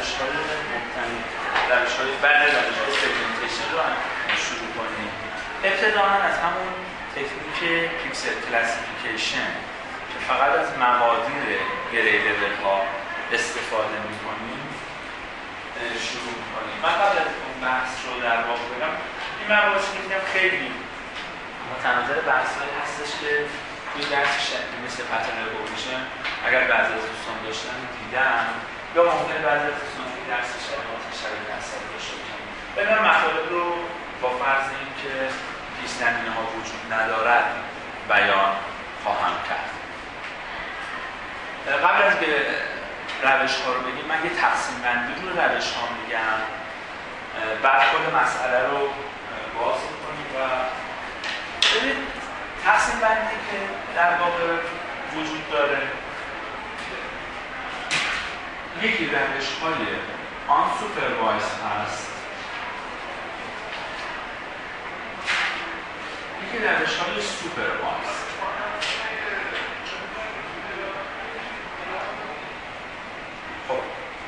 روش‌های مختلف، بعضی روش‌های سگمنتیشن رو شروع کنیم. ابتداً از همون تکنیک پیکسل کلاسیفیکیشن که فقط از مقادیر گری لول ها استفاده می‌کنیم شروع کنیم. من قبل از اون بحث رو در واقع بگم، این مباحث که می‌گم خیلی متناظر بحث‌هایی هستش که توی درس شکلی مثل پترن ریکگنیشن اگر بعضی از دوستان داشتن دیدن، یا ممکنه بعضی از دوستان توی درس شبیه شبیه اثری داشته باشن. ببینم مطالب رو با فرض اینکه پیش‌زمینه‌ها وجود ندارد بیان خواهم کرد. قبل از که روش‌ها رو بگیم، من یه تقسیم بندی رو روش‌ها میگم، بعد خود مسئله رو باز کنیم و ببینید تقسیم بندی که در واقع وجود داره یکی روش‌های آن سوپروایز هست، یکی روش‌های سوپروایز. خب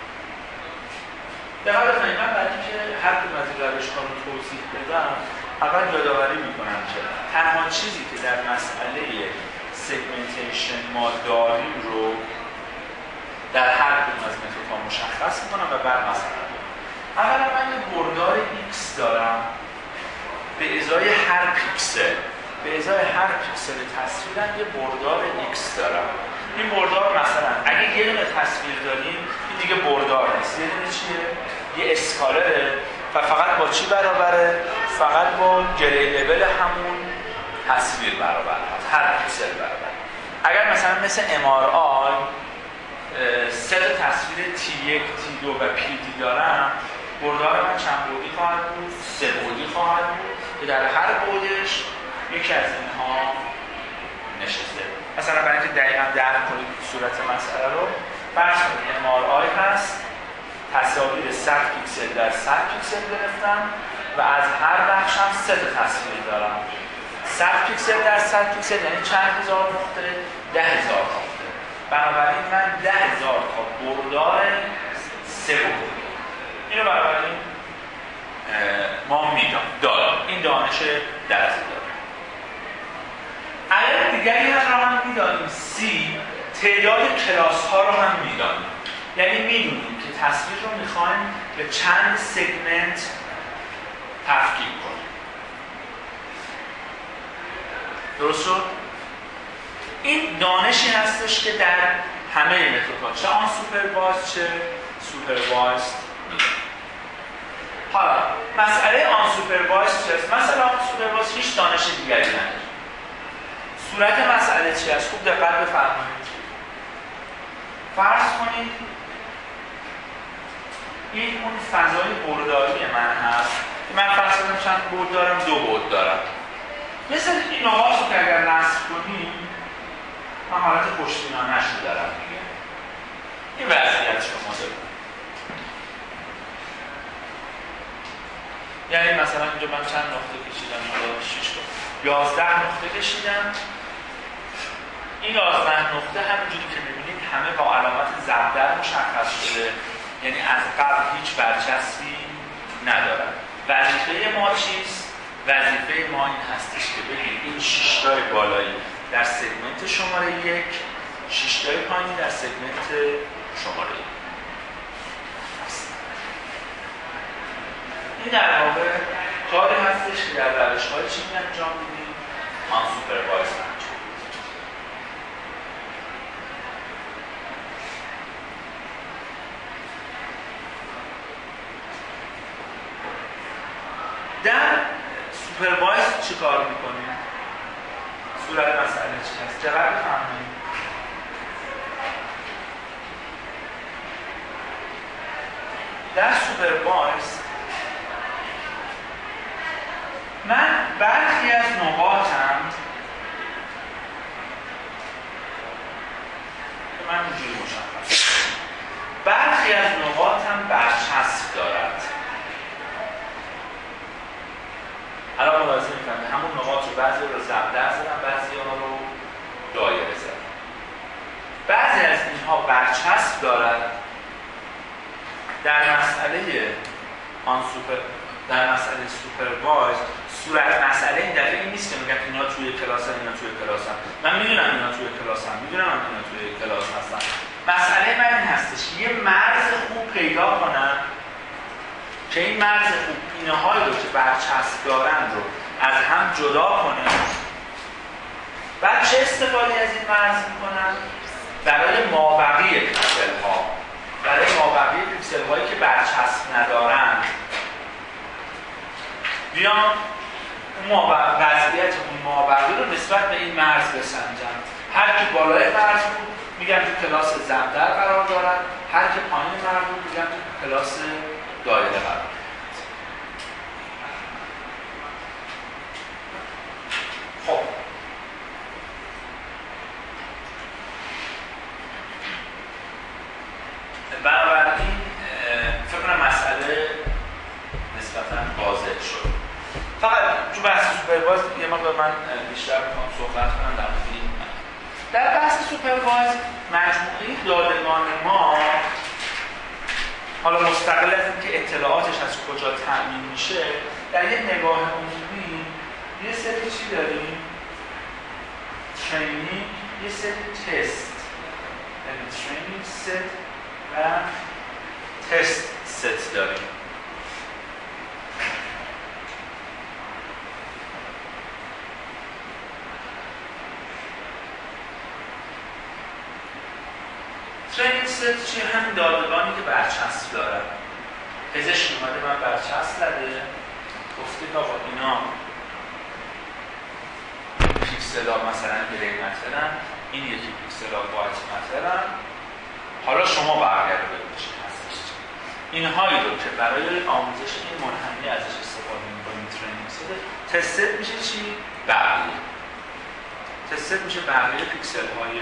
در حال کنید، من برای اینکه هر کدوم از این روش‌ها رو توضیح بدم اول یادآوری می‌کنم که تنها چیزی که در مسئله سگمنتیشن ما داریم رو در هر کدوم از متدها مشخص می‌کنم و بعد مثلا اولا من یه بردار X دارم به ازای هر پیکسل، به ازای هر پیکسل تصویرم یه بردار X دارم. این بردار مثلا اگه یه دونه تصویر داریم این دیگه بردار نیست، یه دونه چیه؟ یه اسکالره و فقط با چی برابره؟ فقط با گری لول همون تصویر برابر هست، هر پیکسل برابر. اگر مثلا مثل MRI سه تصویر T1, T2 و PD دارم، بردار من چند بعدی خواهد بود؟ سه بعدی خواهد بود که در هر بعدش یکی از اینها نشسته. مثلا برای اینکه دقیقاً درک کنید صورت مسئله رو، فرض کنید MRI هست، تصاویر 100 پیکسل در 100 پیکسل گرفتم و از هر بخش هم 3 تا تصویر دارم. 100 پیکسل در 100 پیکسل یعنی چند هزار نقطه؟ 10,000 نقطه. بنابراین من 10,000 تا بردار 3 بعدی. اینو بنابراین ما دارم. این دانش درسی دارم. اگر دیگری هم رو هم میدانیم C، تعداد کلاس ها رو هم میدانیم. یعنی میدونیم که تصویر رو میخوایم به چند سگمنت تفکیک کنیم. درست شد؟ این دانشی هستش که در همه متدها، چه آن سوپروایز چه سوپروایز نیست. حالا مسئله آن سوپروایز چیست؟ مثلا آن سوپروایز هیچ دانش دیگری نداره. صورت مسئله چی است؟ خوب دقت بفرمایید. فرض کنید این اون فضای برداری من هست. من فرض کنم چند بعد دارم؟ 2 بعد دارم. مثل این نقاط رو که اگر نصب کنیم من حالت خوشبینانه‌اش رو دارم دیگه. این وضعیت شما دارم. یعنی مثلا اینجا من چند نقطه کشیدم؟ 6 تا 11 نقطه کشیدم. این 11 نقطه همونجوری که می‌بینید همه با علامت ضرب مشخص شده، یعنی از قبل هیچ برچسبی ندارد. وظیفه ما چیست؟ وظیفه ما این هستش که ببینید این 6 تای بالایی در سگمنت شماره 1، 6 تای پایینی در سگمنت شماره 1. این در واقع کاری هستش که در روش‌های چی انجام میدیم؟ آن سوپروایز انجام. در سوپروایز چی کار میکنیم؟ صورت مسئله چی هست؟ دقیق بفهمیم. در سوپروایز من برخی از نقاطم که من اینجوری مشخص، برخی از نقاطم برچسب دارد. الان ملاحظه می‌کنید همون نقاط رو بعضی رو زبدر زدم، بعضی ها رو دایره زدم. بعضی از اینها برچسب دارد، در مسئله سوپروایز صورت مسئله این دفعه این نیست که میگم اینا توی کلاسن اینا توی کلاسن. من میدونم اینا توی کلاسن، میدونم اینا توی کلاس هستن. مسئله من این هستش یه مرز خوب پیدا کنم که این مرز خوب اینهایی رو که برچسب دارن رو از هم جدا کنه. بعد چه استفاده از این مرز میکنم؟ برای مابقی پیکسل ها، برای مابقی پیکسل هایی که برچسب ندارن بیام وضعیت اون مابقی رو نسبت به این مرز بسنجم. هر که بالای مرز بود میگم تو کلاس زمدر قرار دارد، هر که پایین مرز بود میگم تو کلاس دایره قرار دارد. خب بنابراین فکر کنم مسئله نسبتاً واضح شد. فقط تو بحث سوپروایز یه مقدار من بیشتر میخوام صحبت کنم در مورد این. در بحث سوپروایز مجموعه دادگان ما حالا مستقل از اینکه اطلاعاتش از کجا تامین میشه در یه نگاه عمومی یه سری چی داریم؟ ترینینگ، یه سری تست، یعنی ترینینگ ست و تست ست داریم. ترینینگ ست چیه؟ همین دادگانی که برچسب دارن. پزشک اومده من برچسب زده گفته که آقا اینا پیکسل ها مثلا گری مترن، این یکی پیکسل ها وایت مترن، حالا شما برگرده بگید چی هستش. اینهایی رو که برای آموزش این منحنی ازش استفاده می‌کنیم ترینینگ ست، تست ست میشه چی؟ بقیه. تست ست میشه بقیه پیکسل های.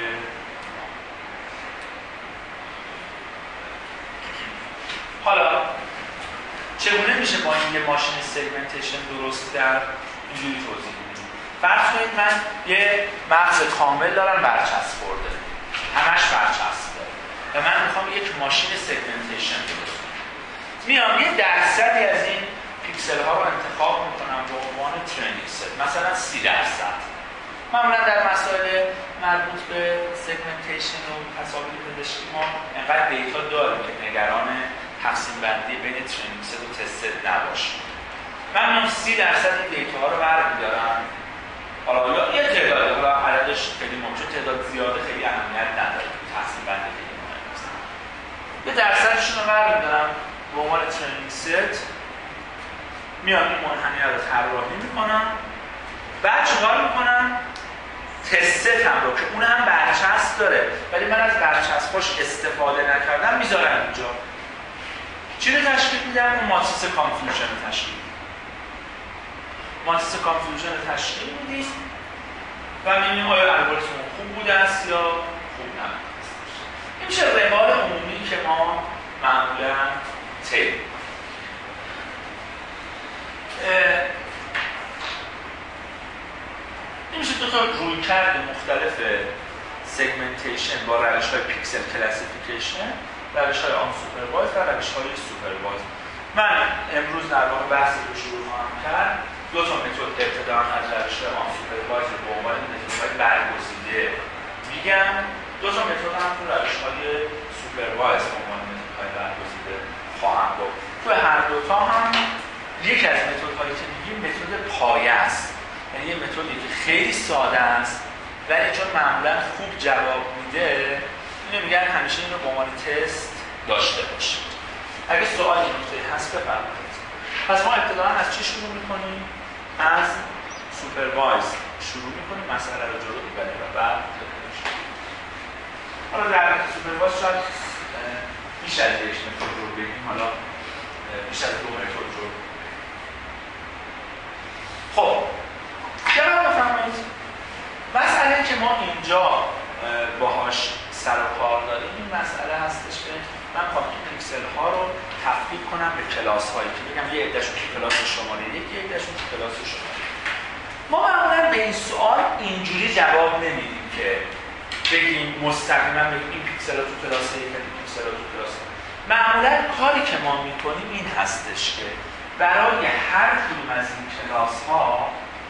حالا چگونه میشه با این یه ماشین سگمنتیشن درست در اینجوری توضیح بدیم؟ فرض کنید من یه مغز کامل دارم برچسب خورده، همش برچسب داره و من میخوام یک ماشین سگمنتیشن درست کنم. میام یه درصدی از این پیکسل ها رو انتخاب میکنم به عنوان ترینینگ ست، مثلا 30%. معمولا در مسائل مربوط به سگمنتیشن و تصاویر پزشکی ما انقدر دیتا داریم که نگران تقسیم بندی بین ترینینگ ست و تست ست نباشه. من میام 30% این دیتا ها رو برمی‌دارم. حالا یه تعداد، حالا عددش خیلی ممکنه تعداد زیاده خیلی اهمیت نداره، تقسیم بندی خیلی مهم نیست. یه درصدشون رو برمی‌دارم به عنوان ترینینگ ست، میام این منحنی رو طراحی می‌کنم. بعد چیکار می‌کنم؟ تست ست هم رو که اون هم برچسب داره ولی من از برچسباش استفاده نکردم میذارم اینجا. چی رو تشکیل میدم؟ اون ماتریس کانفیوژن رو تشکیل میدم. ماتریس کانفیوژن رو تشکیل میدید و میبینیم آیا الگوریتم خوب بوده است یا خوب نبوده است. این میشه روال عمومی که ما معمولا طی. این میشه دو تا رویکرد مختلف سگمنتیشن با روش‌های پیکسل کلاسیفیکیشن، روش‌های آن سوپروایز و روش‌های سوپروایز. من امروز در واقع بحث رو شروع خواهم کرد. دو تا متد ابتداً از روش‌های آن سوپروایز رو به عنوان متدهای برگزیده میگم. دو تا متد هم تو روش‌های سوپروایز به عنوان متدهای برگزیده خواهم گفت. تو هر دو تا هم یک از متدهایی که میگیم متد پایه است. یعنی یه متدی که خیلی ساده است ولی چون معمولا خوب جواب میده اینو میگن همیشه اینو به عنوان تست داشته باشید. اگه سوالی نکته هست بفرمایید. پس ما ابتداً از چی شروع میکنیم؟ از سوپروایز شروع میکنیم، مسئله رو جلو میبریم و بعد حالا در سوپروایز شاید بیش از یک متد رو بگیم، حالا بیش از دو متد رو. خب جواب بفرمایید. مسئله که ما اینجا باهاش سر و کار داریم این مسئله هستش که من خواهم این پیکسل ها رو تفکیک کنم به کلاس هایی که بگم یه عده‌شون که کلاس شماره یک، یه عده‌شون که کلاس شماره. ما معمولا به این سوال اینجوری جواب نمیدیم که بگیم مستقیما بگیم این پیکسل ها تو کلاس یک، این پیکسل ها تو کلاس. معمولا کاری که ما میکنیم این هستش که برای هر کدوم از این کلاس ها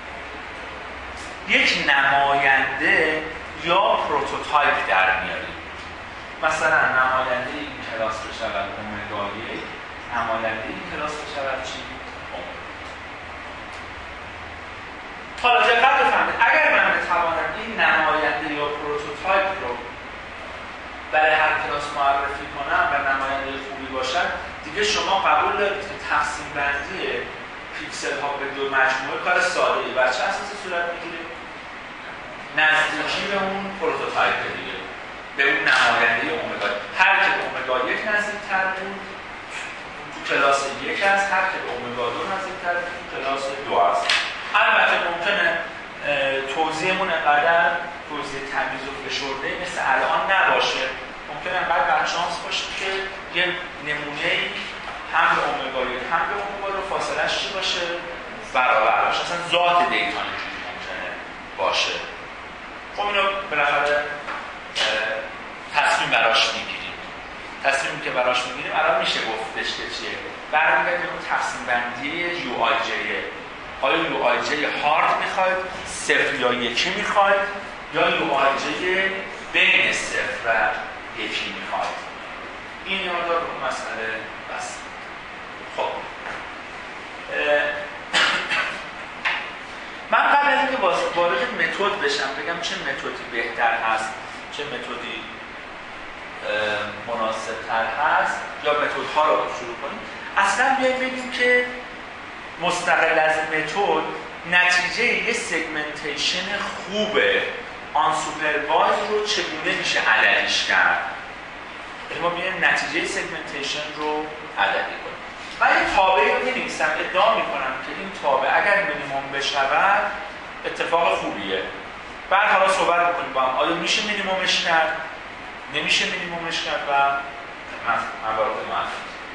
یک نماینده یا پروتوتایپ در میاریم. مثلا نماینده این کلاس بشود اومگا 1، نماینده این کلاس بشود چی؟ اومگا. حالا دقت بفرمایید اگر من بتوانم این نماینده یا پروتوتایپ رو برای هر کلاس معرفی کنم و نماینده خوبی باشد، دیگه شما قبول دارید که تقسیم بندی پیکسل ها به دو مجموعه کار ساده ای بر چه اساسی صورت میگیره؟ نزدیکی به اون پروتوتایپ دیگه، به اون نماینده اومگا. هر که به اومگا 1 نزدیکتر بود تو کلاس 1 است، هر که به اومگا 2 نزدیکتر بود تو کلاس 2 است. البته ممکنه توزیعمون انقدر توزیع تمیز و فشرده مثل الان نباشه، ممکنه انقدر بدشانس باشه که یه نمونه هم به اومگا 1 هم به اومگا 2 فاصله‌اش چی باشه؟ برابر باشه. اصلا ذات دیتا اینجوری ممکنه باشه. خب اینو بالاخره تصمیم براش میگیریم. تصمیمی که براش میگیریم الان میشه گفتش که چیه؟ برمیگرده به اون تقسیم بندی یو آی جیه. آیا یو آی جی هارد میخواید، 0 یا 1 میخواید، یا یو آی جی بین 0 و 1 میخواید. این یاددار رو مسئله بس. خب من قبل از اینکه وارد متد بشم بگم چه متدی بهتر هست، چه متدی مناسب‌تر هست یا متدها رو شروع کنیم، اصلا بیاییم بگیم که مستقل از متد نتیجه یه سگمنتیشن خوبه آن سوپروایز رو چگونه میشه عددیش کرد. یعنی ما بیایم نتیجه سگمنتیشن رو عددی کنیم. من این تابعی رو می‌نویسم، ادعا میکنم که این تابع اگر مینیمم بشود اتفاق خوبیه. بعد حالا صحبت میکنیم با هم آیا میشه مینیممش کرد، نمیشه مینیممش کرد و موارد معلوم.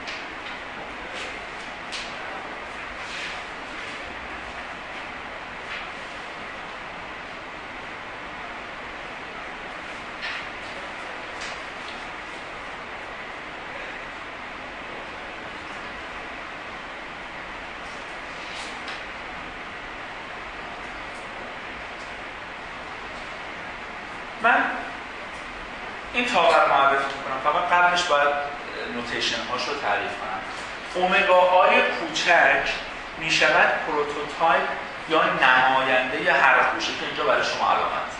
من این تابع رو معرفی میکنم، فقط قبلش باید نوتیشن هاش رو تعریف کنم. اومگا آی کوچک میشود پروتوتایپ یا نماینده یا هر خوشه که اینجا برای شما علامت.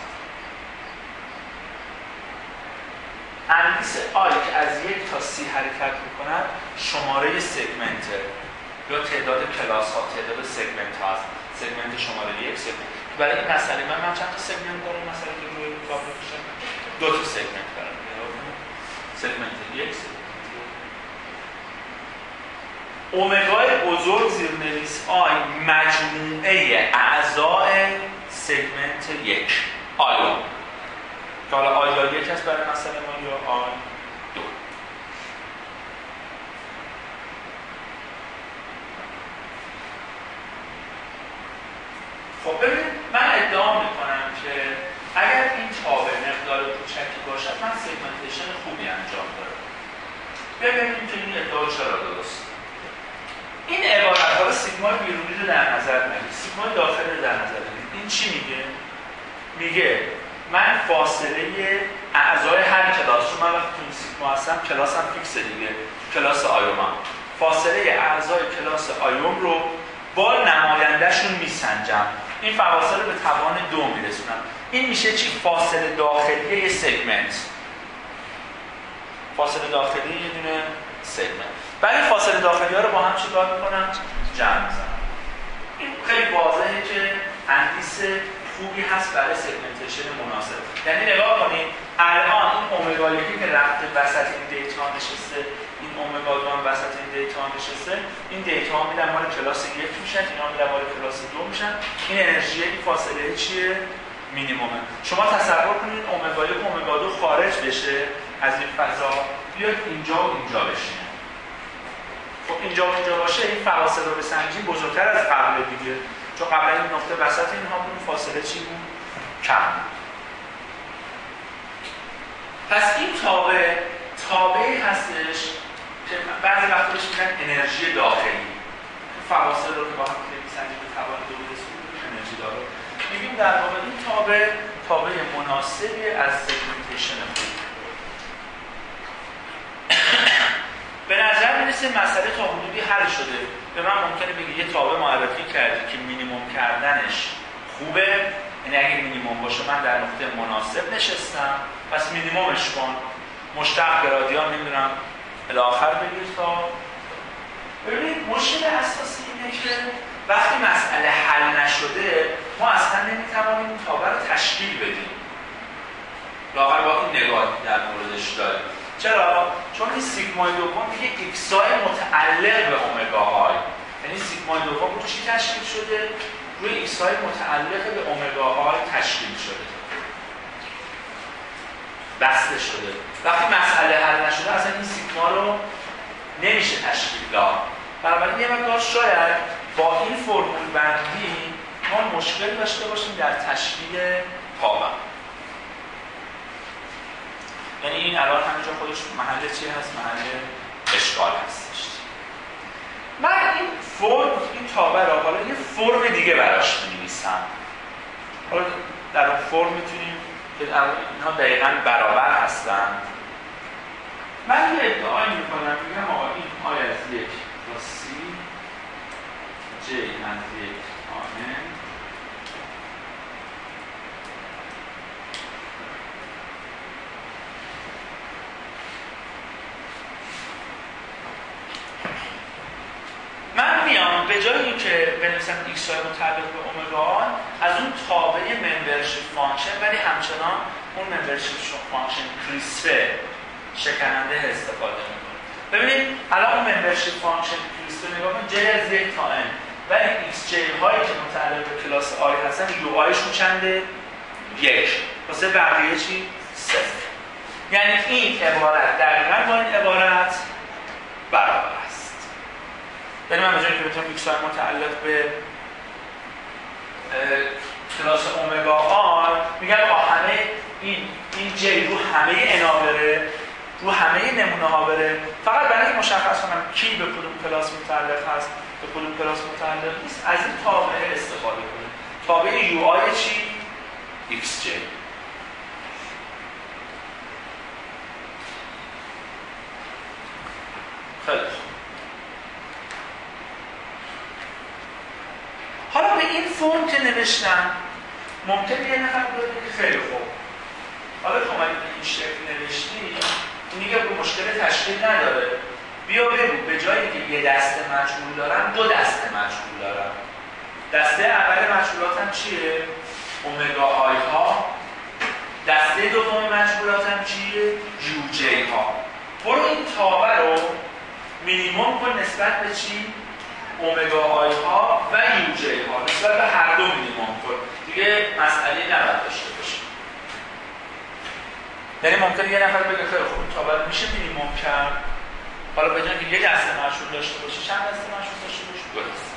اندیس آی که از 1 تا 30 حرکت میکند شماره سگمنت یا تعداد کلاس ها، تعداد سگمنت ها هست. سگمنت شماره 1 سگمنت. برای این مسئله من چند تا سگمنت دارم؟ مثلا که روی تابلو میشه 2 تا سگمنت دارم. سگمنت 1 سگمنت. اومگای بزرگ زیرنویس آی مجموعه اعضای سگمنت 1 آیا که حالا آیا 1 هست برای مسئله ما یا آی 2. خب ببینید من ادعا میکنم که اگر این تابع مقدار کوچکی باشد من سگمنتیشن خوبی انجام دارم. ببینیم که این ادعا چرا درست. این عبارت ها سیگمای بیرونی رو در نظر نگیرید، سیگمای داخلی رو در نظر بگیرید. این چی میگه؟ میگه من فاصله اعضای هر کلاس رو، من وقتی تو این سیگما هستم کلاسم فیکسه دیگه، کلاس آیومم، فاصله اعضای کلاس آیوم رو با نمایندهشون میسنجم. این فواصل رو به توان 2 میرسونم. این میشه چی؟ فاصله داخلی یه سگمنت. فاصله داخلی یه دونه سگمنت. بعد فاصله داخلی ها رو با هم چیکار میکنم؟ جمع میزنم. این خیلی واضحه که اندیس خوبی هست برای سگمنتیشن مناسب. یعنی نگاه کنید الان این اومگا 1 که رفته وسط این دیتا نشسته، این اومگا 2 هم وسط این دیتا نشسته، این دیتا ها میدن مال کلاس 1 میشن، اینا میدن مال کلاس 2 میشن. این انرژی این فاصله چیه؟ مینیممه. شما تصور کنید اومگا 1 و اومگا 2 خارج بشه از این فضا، بیاد اینجا و اینجا بشینه. خب اینجا و اینجا باشه، این فواصل رو بسنجیم بزرگتر از قبل دیگه، چون قبل این نقطه وسط اینها بود فاصله چی بود؟ کم. پس این تابعی هستش که بعضی وقتا بهش میگن انرژی داخلی، فواصل رو که با هم می‌سنجیم به توان تولید سود انرژی داره. میگیم در واقع این تابع مناسبی از سگمنتیشن خوب. به نظر میرسه مسئله تا حدودی حل شده. به من ممکنه بگی یه تابع معرفی کردی که مینیمم کردنش خوبه، یعنی اگه مینیمم باشه من در نقطه مناسب نشستم، پس مینیممش کن، مشتق گرادیان نمیدونم الاخر بگیر تا. ببینید مشکل اساسی اینه که وقتی مسئله حل نشده ما اصلا نمیتوانیم این تابع رو تشکیل بدیم. لااقل با این نگاهی در موردش داریم. چرا؟ چون این سیگمای دوم میگه ایکسای متعلق به اومگا های، یعنی سیگمای دوم رو چی تشکیل شده؟ روی ایکسای متعلق به اومگا های تشکیل شده، بسته شده. وقتی مسئله حل نشده اصلا این سیگما رو نمیشه تشکیل داد. بنابراین یه مقدار شاید با این فرمول بندی ما مشکل داشته باشیم در تشکیل تابع. یعنی این الان همینجا خودش محل چی هست؟ محل اشکال هستش. من این تابع را حالا یه فرم دیگه براش می‌نویسم. حالا در اون فرم میتونیم که اینها دقیقاً برابر هستن. من یه ادعایی میکنم میگم آقا این آی از یک با سی جی از یک آن من میام به جای اینکه بنویسم ایکس های متعلق به اومگا از اون تابع ممبرشیپ فانکشن ولی همچنان اون ممبرشیپ فانکشن کریسپه شکننده استفاده میکنه. ببینید الان اون ممبرشیپ فانکشن کریسپه نگاه کنید جی از یک تا ان ولی ایکس جی هایی که متعلق به کلاس آی هستن یو آیشون چنده؟ یک. واسه بقیه چی؟ صفر. یعنی این عبارت دقیقاً با این عبارت برابر است. یعنی من به جایی که بتونم ایکس های متعلق به کلاس اومگا آر میگم با همه این جی رو همه انا بره، رو همه نمونه ها بره، فقط برای اینکه مشخص کنم کی به کدوم کلاس متعلق هست به کدوم کلاس متعلق نیست از این تابع استفاده کنیم. تابع یو آی چی؟ ایکس جی. خیلی خوب. حالا به این فرم که نوشتم ممکنه یه نفر بگه خیلی خوب حالا تو اومدی به این شکل نوشتی اینی که مشکل تشکیل نداره، بیا بگو به جایی که یه دسته مجهول دارم دو دسته مجهول دارم. دسته اول مجهولاتم چیه؟ اومگا آی ها. دسته دوم مجهولاتم چیه؟ یو جی ها. برو این تابع رو مینیمم کن نسبت به چی؟ اومگا آی ها و یو جی ها، نسبت به هر دو مینیمم کن. دیگه مسئله نباید داشته باشه. یعنی ممکنه یه نفر بگه خیلی خوب تابع میشه مینیمم کرد. حالا به جای اینکه یک دسته مجهول داشته باشه چند دسته مجهول داشته باشه؟ دو دسته.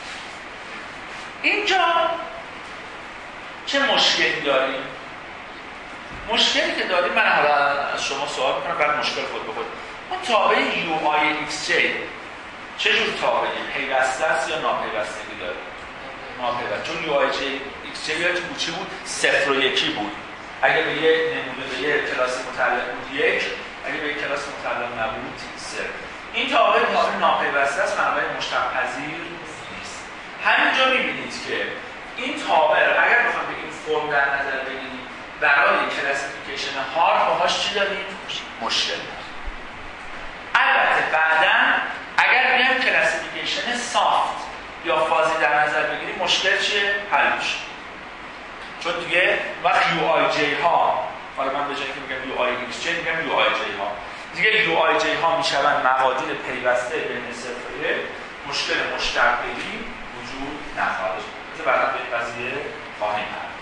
اینجا چه مشکلی داریم؟ مشکلی که داریم من حالا از شما سوال میکنم بعد مشکل خود به خود. اون تابع یو آی ایکس جی چه جور تابعی؟ پیوسته است یا ناپیوستگی داره؟ ناپیوسته. چون یو آی جی ایکس جی یا چی بود؟ 0 و 1 بود. اگه به یه نمونه به یه کلاس متعلق بود 1، اگه به یه کلاس متعلق نبود 0. این تابع ناپیوسته است، بنابراین مشتق پذیر نیست. همینجا می‌بینید که این تابع اگر بخوام به این فرم در نظر بگیریم برای کلاسیفیکیشن هارد باهاش چی داریم؟ مشکل داریم. البته بعداً اگر بیایم کلاسیفیکیشن سافت یا فازی در نظر بگیریم مشکل چیه؟ حل میشه. چون دیگه وقت یو آی جی ها، حالا من به جایی که میگم یو آی ایکس جی میگم یو آی جی ها، دیگه یو آی جی ها میشوند مقادیر پیوسته بین صفر و یک، مشکل مشتقلی وجود نخواهد داشت. بعدا به این قضیه خواهیم پرداخت.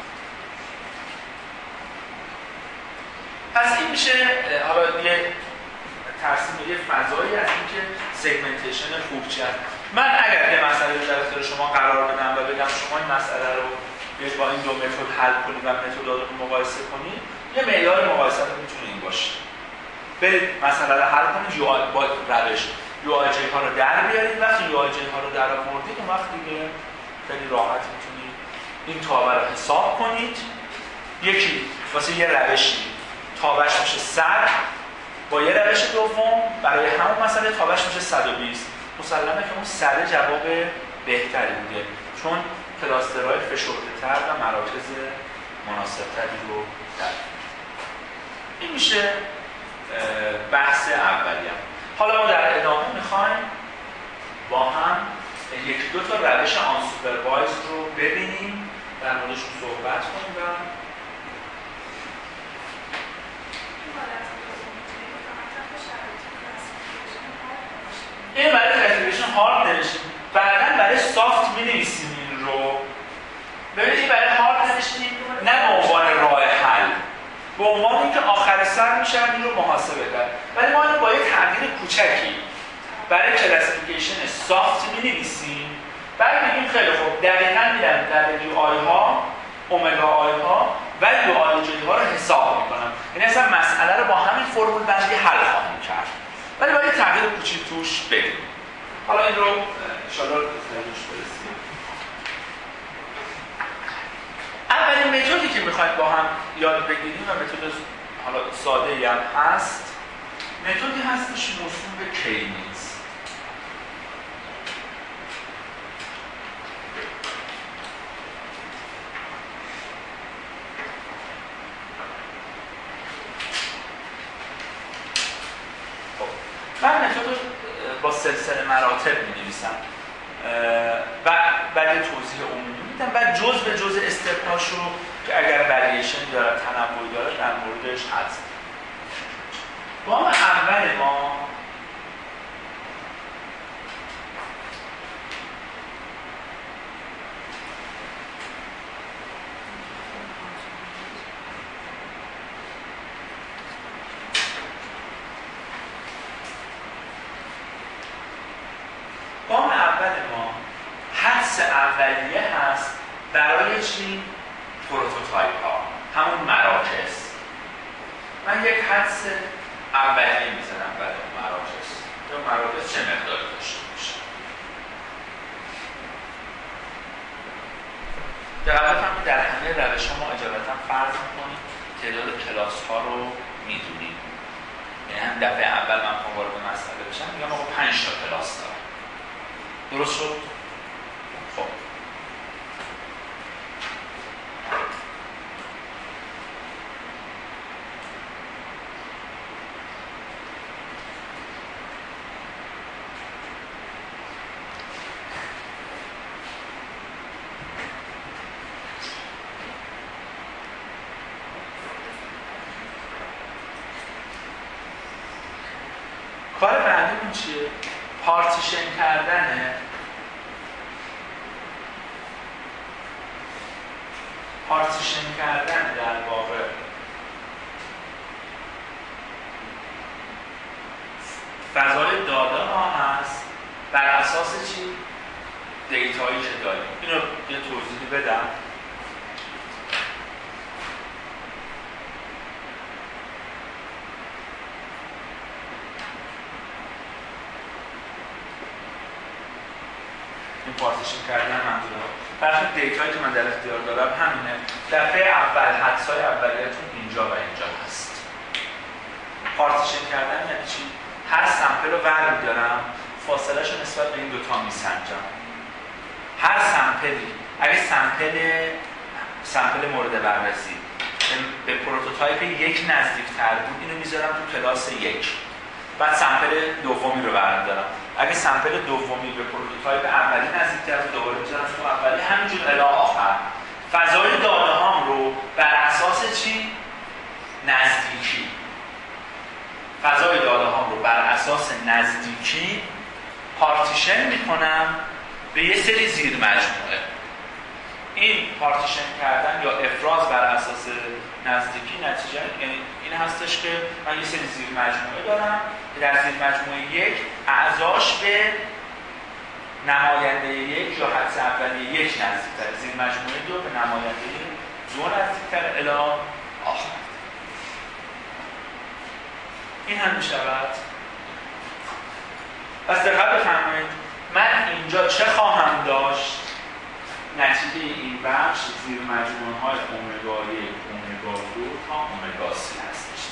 پس این میشه حالا یه ترسیم یه فضایی از اینکه سگمنتیشن خوب چیه. من اگر یه مسئله رو در اختیار شما قرار بدم و بگم شما این مسئله رو بیاید با این دو متد حل کنید و متدها رو مقایسه کنید، یه معیار مقایسه میتونه این باشه. برید مسئله رو حل کنید با روش یو آی جی ها رو در بیارید. وقتی یو آی جی ها رو در آوردید اون وقت دیگه خیلی راحت میتونید این تابع رو حساب کنید. یکی واسه یه روشی تابعش میشه 100، با یه روش دوم برای همون مسئله تابعش میشه 120. مسلمه که اون 100 جواب بهتری بوده چون کلاسترهای فشرده‌تر و مراکز مناسبتری رو داره. این میشه بحث اولیه. حالا ما در ادامه میخوایم با هم یکی دو تا روش آن سوپروایز رو ببینیم، در موردشون صحبت کنیم. و این برای کلاستیفیکیشن هارد نوشتیم، بعداً برای سافت می‌نویسیم این رو. ببینید برای هارد نوشتیم نه به عنوان راه حل، به عنوان اینکه آخر سر میشه این رو محاسبه کرد، ولی ما با یه تغییر کوچکی برای کلاستیفیکیشن سافت می‌نویسیم. بعد میگیم خیلی خوب دقیقاً میرم دبلیو آی ها، اومگا آی ها و یو آی جی ها رو حساب میکنم. یعنی اصلا مسئله رو با همین فرمول بندی حل خواهیم کرد، ولی باید تغییر کوچیک توش بدیم. حالا این رو انشاءالله روش برسیم. اولین متدی که میخوایم با هم یاد بگیریم و متد حالا ساده‌ای هم هست، متدی هستش موسوم به کینیز. من متد رو با سلسله مراتب می‌نویسم و بعد توضیح عمومی میدم، بعد جزء به جزء استپ‌هاش رو که اگر وریشن داره، تنوعی داره، در موردش حدس می‌زنم. گام اول ما حدس اولیه هست برای چی؟ پروتوتایپ ها، همون مراکز. من یک حدس اولیه میزنم برای اون مراکز، اون مراکز چه مقداری داشته باشه. دقیقا فهمید در همه روش ها ما اجابتا فرض میکنیم تعداد کلاس ها رو میدونیم. یعنی هم دفعه اول من خواهم وارد مسئله بشم میگم آقا 5 تا کلاس دارم. درست شد؟ خب کار بعدیمون چیه؟ پارتیشن کردنه. پارتیشن کردن در واقع فضای داده ها هست بر اساس چی؟ دیتایی که داریم. اینو یه توضیحی بدم. این پارتیشن کردن منظورم برای دیتایی که من در اختیار دارم همینه. دفعه اول حدسای اولیه‌تون اینجا و اینجا هست. پارتیشن کردن یعنی چی؟ هر سمپل رو برمی‌دارم، فاصله‌اش رو نسبت به این دوتا میسنجم. هر سمپلی اگه سمپل مورد بررسی به پروتوتایپ یک نزدیک‌تر بود، اینو میذارم تو کلاس 1. بعد سمپل دومی رو برمی‌دارم. اگه سمپل دومی به پروتوتایپ اولی نزدیک‌تر بود، دوباره میذارم تو اولی، همینجور الی آخر. فضای داده هام رو بر اساس چی؟ نزدیکی. فضای داده هام رو بر اساس نزدیکی پارتیشن میکنم به یه سری زیر مجموعه. این پارتیشن کردن یا افراز بر اساس نزدیکی نتیجه این هستش که من یه سری زیر مجموعه دارم که در زیر مجموعه 1 اعضاش به نماینده 1 یا حدس اولیه 1 نزدیک‌تر، زیر مجموعه 2 به نماینده 2 نزدیک‌تر الی آخر. این هم میشود پس دقت بفرمایید من اینجا چه خواهم داشت؟ نتیجه این بخش زیر مجموعه های اومگا 1 اومگا 2 تا اومگا 3 هستش.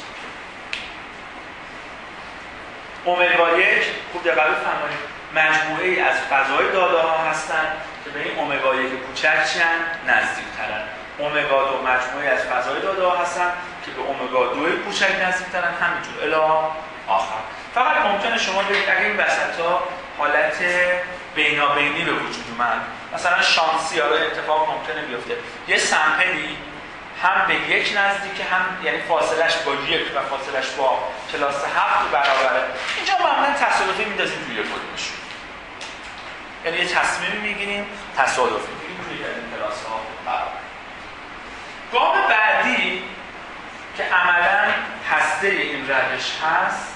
اومگا 1 خوب دقت بفرمایید مجموعه ای از فضای داده ها هستند که به این اومگا 1 کوچک چیان نزدیک‌ترن. اومگا 2 مجموعه از فضای داده ها هستند که به اومگا 2 کوچک نزدیک‌ترن، همینطور الی آخر. فقط ممکنه شما بگید اگه این وسطا حالت بینابینی به وجود اومد، مثلا شانسی اتفاق ممکنه بیفته یه سمپلی هم به یک نزدیکه، هم یعنی فاصلش با یک و فاصلش با کلاس 7 برابره، اینجا معمولا تصادفی میندازیم توی کدومشون، یعنی یه تصمیم میگیریم تصادفی میگیریم توی این کلاس ها برابر. گام بعدی که عملا هسته این روش هست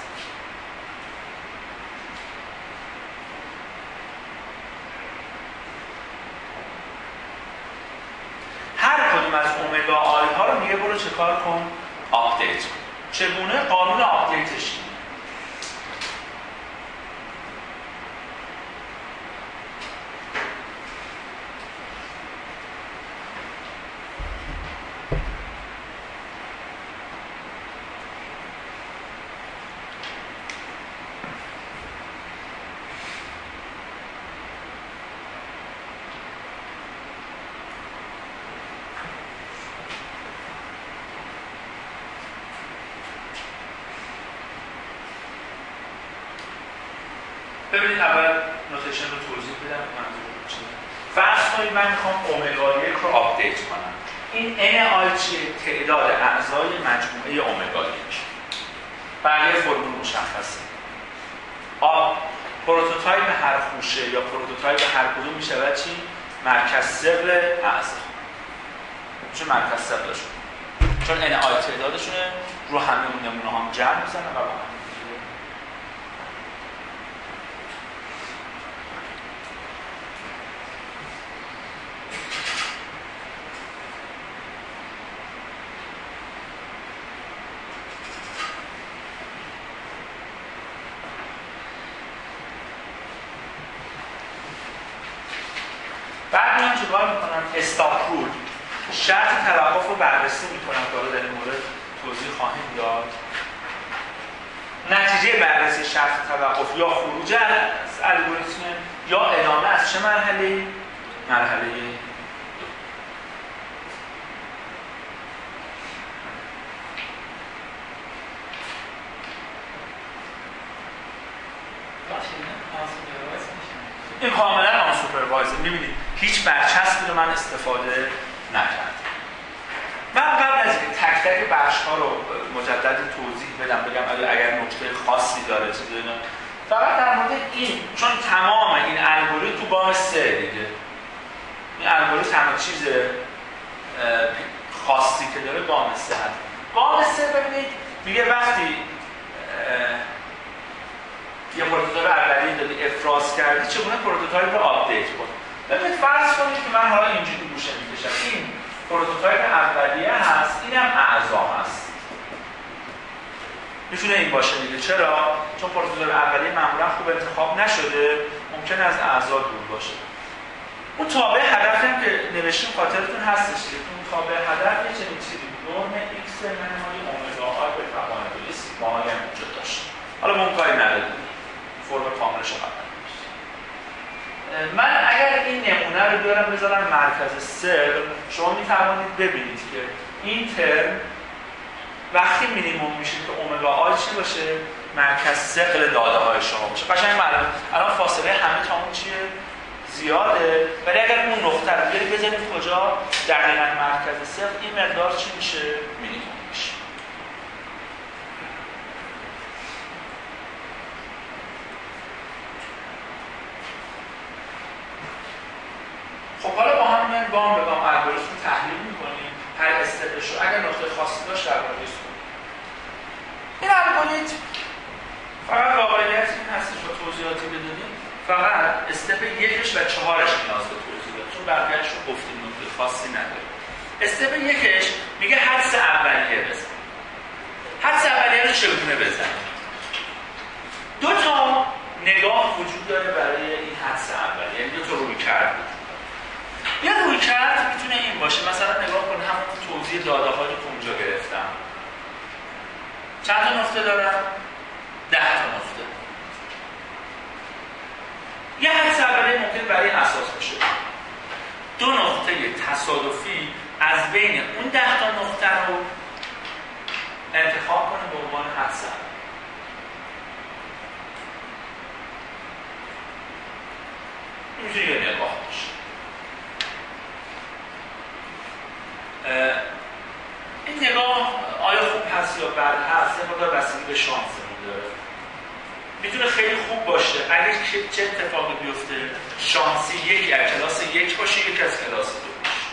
هر کدوم از اومگا آی ها رو میگه برو چه کار کن؟ آپدیت کن. چگونه؟ قانون آپدیتش ببینید اول نوتیشن رو توضیح بدم منظورم چیه. فرض کنید من میخوام اومگا 1 رو آپدیت کنم. این NI چیه؟ تعداد اعضای مجموعه اومگا 1. بقیه فرمول مشخصه. پروتوتایپ هر خوشه یا پروتوتایپ هر کدوم میشود چی؟ مرکز ثقل اعضا. چون مرکز ثقلشون. چون NI تعدادشونه رو همه اون نمونه هم جمع میزنن و با هم. بعد میان چیکار میکنم؟ استاپ رول، شرط توقف رو بررسی میکنم که در این مورد توضیح خواهیم داد. نتیجه بررسی شرط توقف یا خروج از الگوریتم یا ادامه از چه مرحله؟ مرحله این کاملا آن سوپروایزر. میبینید هیچ برچسبی رو من استفاده نکردم. من قبل از اینکه تک تک بخش ها رو مجدد توضیح بدم بگم اگر نکته خاصی داره چیزی اینا، فقط در مورد این، چون تمام این الگوریتم تو گام 3 دیگه، این الگوریتم تنها چیز خاصی که داره گام 3 هست. گام 3 ببینید میگه وقتی یه پروتوتایپ اولیه دادی افراز کردی چگونه پروتوتایپ رو آپدیت کن. ببینید فرض کنید که من حالا اینجوری گوشه میکشم، این پروتوتایپ اولیه هست، اینم اعضا هست. میتونه این باشه دیگه. چرا؟ چون پروتوتایپ اولیه معمولا خوب انتخاب نشده، ممکن از اعضا دور باشه. اون تابع هدفی هم که نوشتیم خاطرتون هستش که اون تابع هدف یه چنین چیزی نرم ایکس منهای اومگا آی به توانایی سیگما هم وجود داشت. حالا اون کاری نداره، فرم کاملش رو قبل نمیشه. من اگر این نمونه رو بیارم بذارم مرکز ثقل، شما میتوانید ببینید که این ترم وقتی مینیمم میشه که اومگا آی چی باشه؟ مرکز ثقل داده های شما باشه. قشنگ معلومه الان فاصله همه تا اون چیه؟ زیاده، ولی اگر اون نقطه رو بیارید بزنید کجا؟ دقیقاً مرکز ثقل، این مقدار چی میشه؟ مینیمم میشه. خب حالا با هم میایم گام به گام الگوریتم رو تحلیل میکنیم، هر استپش رو اگر نقطه خاصی داشت در موردش کنیم. این الگوریتم فقط واقعیت این هستش با توضیحاتی بدونیم، فقط استپ 1 و 4 نیاز به توضیح داره، چون بقیه‌اش رو گفتیم نقطه خاصی نداره. استپ 1 میگه حدس اولیه بزن. حدس اولیه رو چگونه بزن؟ دو تا نگاه وجود داره برای این حدس اولی، یعنی دو تا رویکرد. یه رویکرد میتونه این باشه، مثلا نگاه کن همون توضیح داده‌هایی که اونجا گرفتم چند تا نقطه دارم؟ 10 تا نقطه. یه حدس اولی ممکن برای این اساس بشه، دو نقطه تصادفی از بین اون 10 تا نقطه رو انتخاب کنه به عنوان حدس اولی. اینجوری یه نگاه باشه. این نگاه آیا خوب هست یا بد هست یه مقدار بستگی به شانسمون داره. میتونه خیلی خوب باشه اگه چه اتفاقی بیفته شانسی یکی از کلاس 1 باشه یکی از کلاس 2 باشه.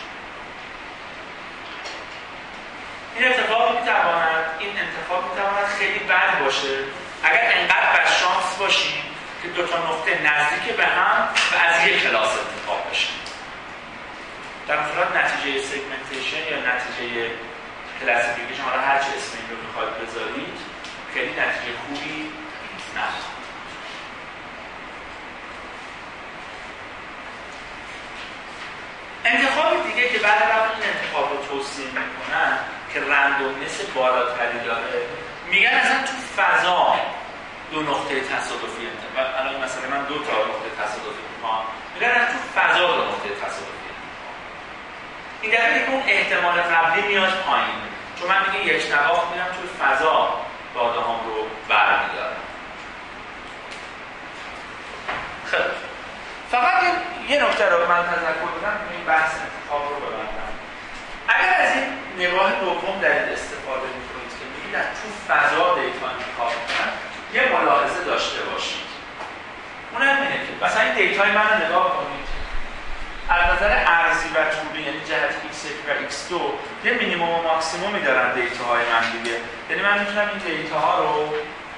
این انتخاب میتواند خیلی بد باشه اگر انقدر بدشانس باشیم که دو تا نقطه نزدیک به هم و از یک کلاس انتخاب بشه. در اون صورت نتیجه سگمنتیشن یا نتیجه کلاسیفیکیشن، حالا هر چه اسم این رو میخواد بذارید، خیلی نتیجه خوبی نخواهد. انتخاب دیگه که بعد این انتخاب رو توصیه میکنن که رندومنس بالاتری داره، میگن اصلا تو فضا دو نقطه تصادفی انتخاب. الان مثلا من 2 تا نقطه تصادفی میخوام، میگن تو فضا دو نقطه تصادفی انتخاب. این دلیلی که اون احتمال قبلی میاد پایین، چون من میگه یک نواخت میرم توی فضا داده هم رو برمیدارم. خب فقط یه نکته رو من تذکر بدم که این بحث انتخاب رو ببندم. اگر از این نگاه دوم دارید استفاده میکنید که میگید از تو فضا دیتا انتخاب کنن، یه ملاحظه داشته باشید. اونم اینه که مثلا این دیتای من رو نگاه کنید از نظر ارزی و طولی، یعنی جهت x1 و x2 یه مینیمم و ماکسیمومی دارن دیتاهای من دیگه. یعنی من میتونم این دیتاها رو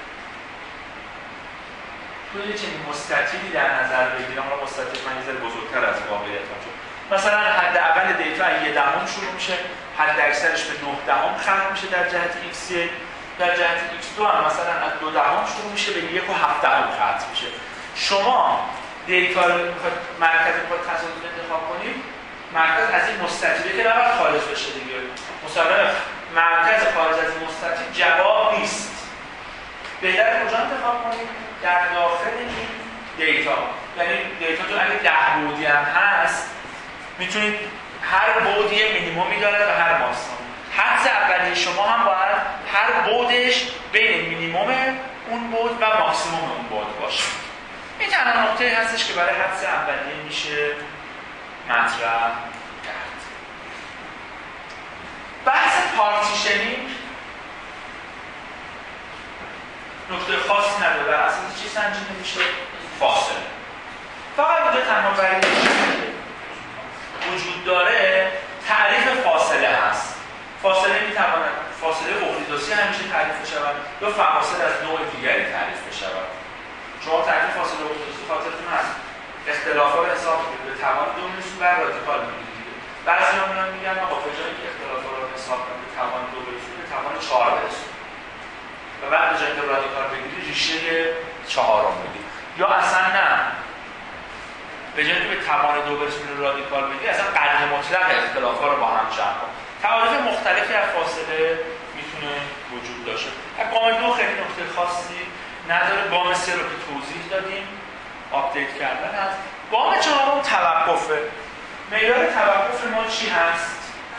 توی چنین مستطیلی در نظر بگیرم. حالا مستطیل من یه ذره بزرگتر از واقعیتم، مثلا حداقل دیتا 1/10 شروع میشه، حد اکثرش به 9/10 ختم میشه در جهت x1، در جهت x2 هم مثلا از 2/10 شروع میشه به 1/7 ختم میشه. شما دیتا رو میخواد مرکز میخواد تصادف انتخاب کنید، مرکز از این مستطیله که نباید خارج بشه دیگه. مثلا مرکز خارج از این مستطیل جواب نیست. بهتره کجا انتخاب کنید؟ در داخل این دیتا. یعنی دیتاتون اگه 10 بعدی هم هست میتونید هر بعدی مینیمومی داره و هر ماکسیموم. حدس اولیه شما هم باید هر بعدش بین مینیموم اون بعد و ماکسیموم اون بعد باشه. این تنها نکته هستش که برای حدس اولیه میشه مطرح کرد. بحث پارتیشنینگ نکته خاصی نداره، بر اساس چی سنجیده میشه؟ فاصله. فقط اینجا تنها برای وجود داره تعریف فاصله هست. فاصله میتواند فاصله اقلیدوسی همیشه تعریف شود یا فواصل از نوع دیگری تعریف شود. شما تعریف فاصله اقلیدوسی خاطرتون هست اختلافات رو حساب کنید به توان 2 میرسید بر رادیکال میگیرید. بعضی‌ها میگن آقا به جایی که اختلافات رو حساب کنید به توان 2 برسید به توان 4 برسید و بعد به جایی که رادیکال بگیرید ریشه 4 بگیرید، یا اصلا نه به جایی که به توان 2 برسید رادیکال بگیرید اصلا قدر مطلق اختلافات رو با هم جمع کنید. تعاریف مختلفی از فاصله میتونه وجود داشته. گام 2 خیلی نکته خاصی نداره. گام 3 رو که توضیح دادیم آپدیت کردن هست. گام 4 توقفه. معیار توقف ما چی هست؟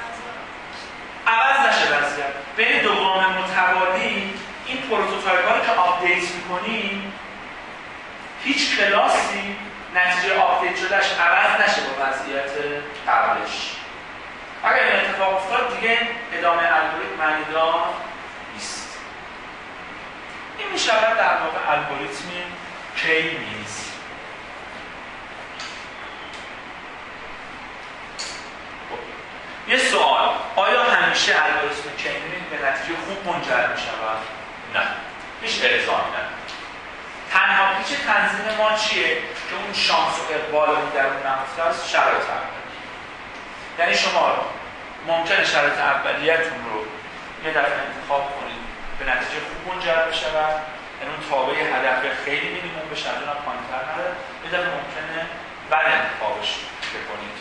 عوض نشه وضعیت. بین دو گام متوالی این پروتوتایپ هایی که آپدیت میکنیم هیچ کلاسی نتیجه آپدیت شدهش عوض نشه با وضعیت قبلش. اگر این اتفاق افتاد دیگه ادامه الگوریتم معنیدار نیست. این میشود در واقع الگوریتم کی-میز. یه سوال، آیا همیشه الگوریتم کی-میز به نتیجه خوب منجر میشود؟ نه، هیچ الزامی نداره. تنها پیچ تنظیم ما چیه که اون شانس و اقبال اون در اون نهفته است؟ شرایط اولیه. یعنی شما ممکنه شرایط اولیه‌تون رو یه دفعه انتخاب کنید به نتیجه خوب منجر بشود، یعنی اون تابع هدف خیلی مینیمم بشه، از اونم پایین‌تر نره، یه دفعه ممکنه بد انتخابش بکنید.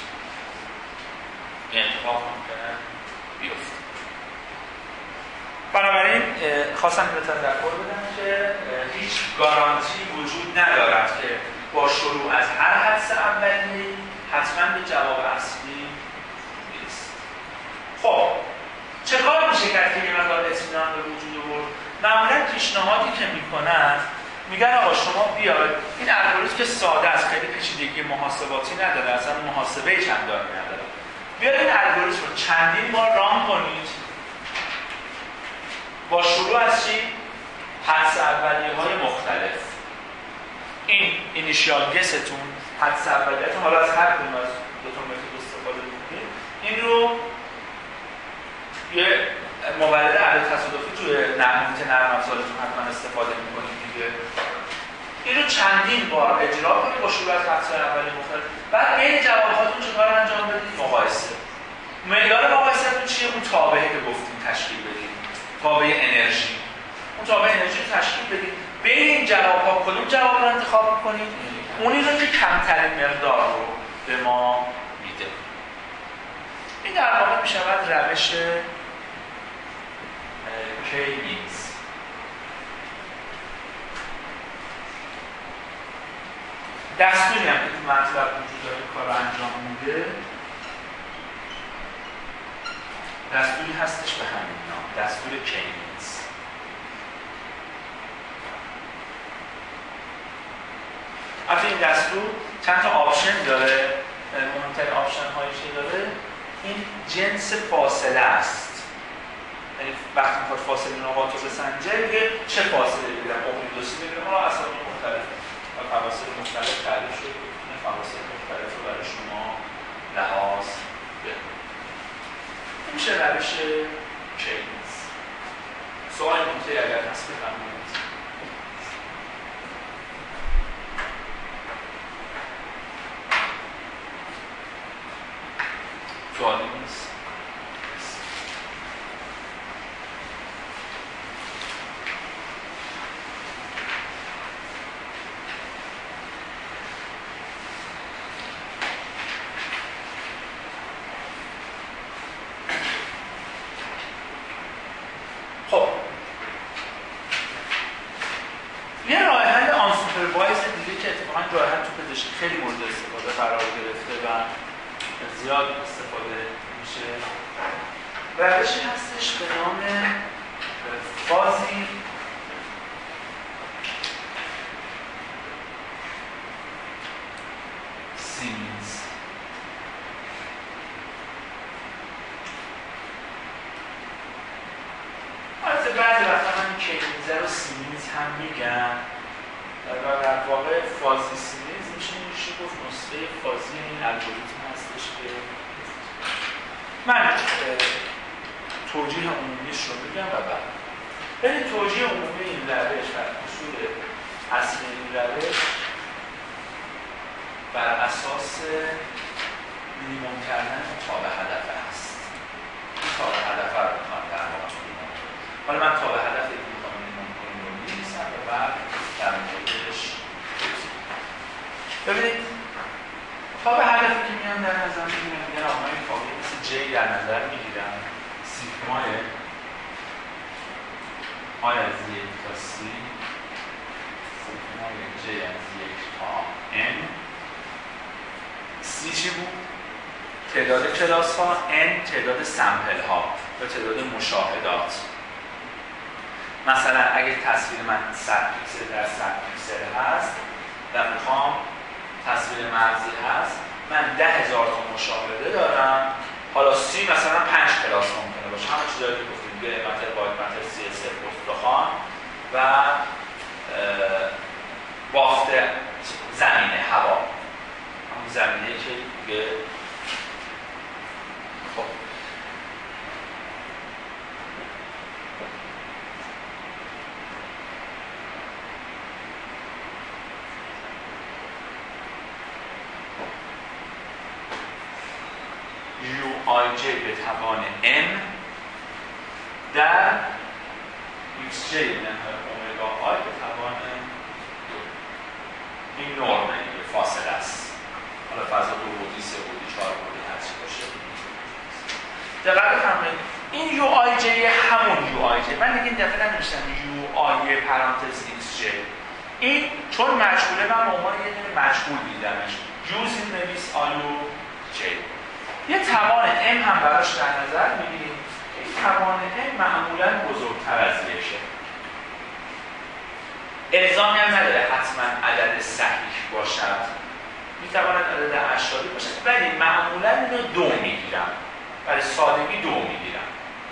این انتخاب ممکنه بیفته. بنابراین خواستم به تذکر بدم که هیچ گارانتی وجود ندارد که با شروع از هر حدس اولیه حتما به جواب اصلی میرسید. خب چه کار میشه کرد که یه مقدار اطمینان به وجود آورد؟ معمولا پیشنهادی که میکنن میگن آقا شما بیاید این الگوریتم که ساده است، خیلی پیچیدگی محاسباتی نداره، اصلا محاسبه چندانی نداره، بیاید این الگوریتم رو چندین بار ران کنید با شروع از چی؟ حدس اولیه‌های مختلف. این اینیشیال گستون، حدس اولیه‌تون، حالا از هر کدوم از دو تا متد استفاده می‌کنید، این رو یه مولد عدد تصادفی توی نرم افزارتون حتما استفاده می‌کنید دیگه. این رو چندین بار اجرا کنید با شروع از حدس اولیه مختلف. بعد بین جواباتون چیکار انجام بدید؟ مقایسه. معیار مقایسه‌تون چیه؟ اون تابعی که گفتیم تشکیل بدید. تابع انرژی. اون تابع انرژی رو تشکیل بدید. بین این جواب‌ها کدوم جواب رو انتخاب کنید؟ اونی رو که کمترین مقدار رو به ما میده. این در واقع میشود روش K-means. دستوری هم که تو مطلب وجود داره کار رو انجام میده. دستوری هستش به همین نام، دستور K-means. البته این دستور چند تا آپشن داره، مهمترین آپشن هایی که داره این جنس فاصله است. یعنی وقتی میخواد فاصله نقاط رو بسنجه میگه چه فاصله بگیرم، اقلیدوسی بگیرم، حالا اسامی مختلف و فواصل مختلف تعریف شده که این فواصل مختلف رو برای شما لحاظ بکنید. این میشه روش K-means. سوال نکته اگر هست بفرمایید. سوالی نیست. خب یه راه حل آنسوپروایز دیگه که اتفاقا راه حل تو پزشکی خیلی مورد استفاده قرار گرفته و زیاد استفاده میشه، روشی هستش به نام فازی سیمینز. البته بعضی وقتا من K-means رو سیمینز هم میگم و در واقع فازی سیمینز میشه گفت نسخه فازی این الگوریتم هستش که من توجیه عمومیش رو میگم و بعد برای توجیه عمومی این روش و اصول اصلی این روش بر اساس مینیمم کردن تابع هدف هست. این تابع هدف رو میخوام در واقع مینیمم. حالا من تابع هدف رو میخوام مینیمم کنیم رو می‌نویسم و بعد در موردش ببینید تابع هدفی که میان در نظر میگیرن میگن آقا این تابع مثل J در نظر میگیرن، سیگمای آی از 1 تا C، سیگمای J از 1 تا N. C چی بود؟ تعداد کلاس ها، N تعداد سمپل ها و تعداد مشاهدات. مثلا اگه تصویر من 100 پیکسل در 100 پیکسل هست و میخوام تصویر مرزی هست، من 10,000 تا مشاهده دارم. حالا C مثلا 5 کلاس ممکنه باشه، همه چیزایی که گفتیم دیگه، متر باید متر CSF استخوان و بافت زمینه هوا، همون زمینه که دیگه خب UIJ به توان M در XJ نهر اومگا آی به توان این نرمه فاصله است. حالا فضا 2 بعدی 3 بعدی 4 بعدی هر چی باشه. دقت بفرمایید این یو آی جی همون یو آی جی. من دیگه این دفعه ننوشتم یو آی پرانتز ایکس جی. این چون مجهوله من به عنوان یه دونه مجهول دیدمش. یوز این نویس آیو جی. یه توان ام هم براش در نظر میگیریم. این توان ام معمولا بزرگتر از یکه. الزامی هم نداره حتما عدد صحیح باشد. میتواند عدد اعشاری باشد ولی معمولا اینو 2 میگیرم. برای سادگی 2 میگیرم.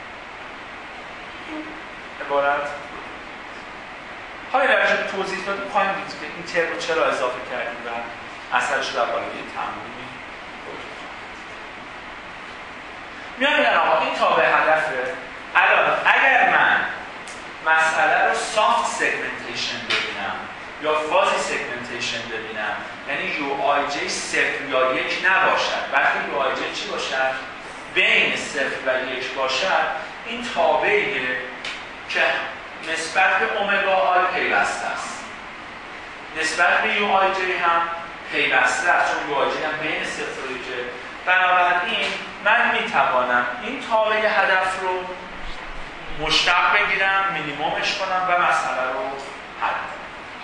عبارت حالا درجه توضیح دادیم خواهیم دید که این ترم رو چرا اضافه کردیم و اثرش رو در بالای تمرینی میان آقا این تابع هدفه. الان اگر من مسئله رو سافت سگمنتیشن ببینم یا فازی سگمنتیشن ببینم یعنی یو آی جی 0 یا 1 نباشد بلکه یو آی جی چی باشد؟ بین 0 و 1 باشد این تابعیه که نسبت به اومگا آی پیوسته است. نسبت به یو آی جی هم پیوسته است چون یو آی جی هم بین 0 و 1. بنابراین من میتوانم این تابع هدف رو مشتق بگیرم مینیمومش کنم و مسئله رو حل کنم.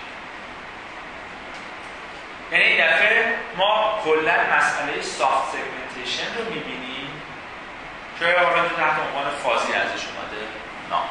یعنی این دفعه ما کلا مسئله سافت سگمنتیشن رو میبینیم که حالا تو تحت عنوان فازی ازش اومده نام.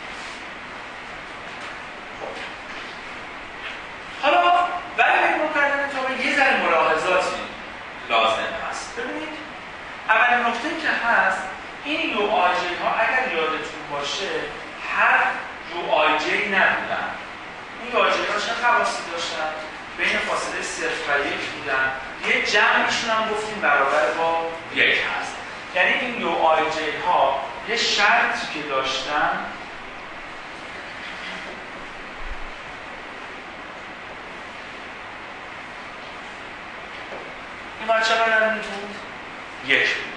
حالا برای فکر کردن تابع یه ذره ملاحظاتی لازم هست. ببینید اولین نکته که هست این یو آی جی ها اگر یادتون باشه هر یو آی جی نبودن. این یو آی جی ها چه خواصی داشتن؟ بین فاصله 0 و 1 بودن. یه جمعشون هم گفتیم برابر با 1 هست. یعنی این یو آی جی ها یه شرطی که داشتن این باید چقدر بود؟ 1 بود.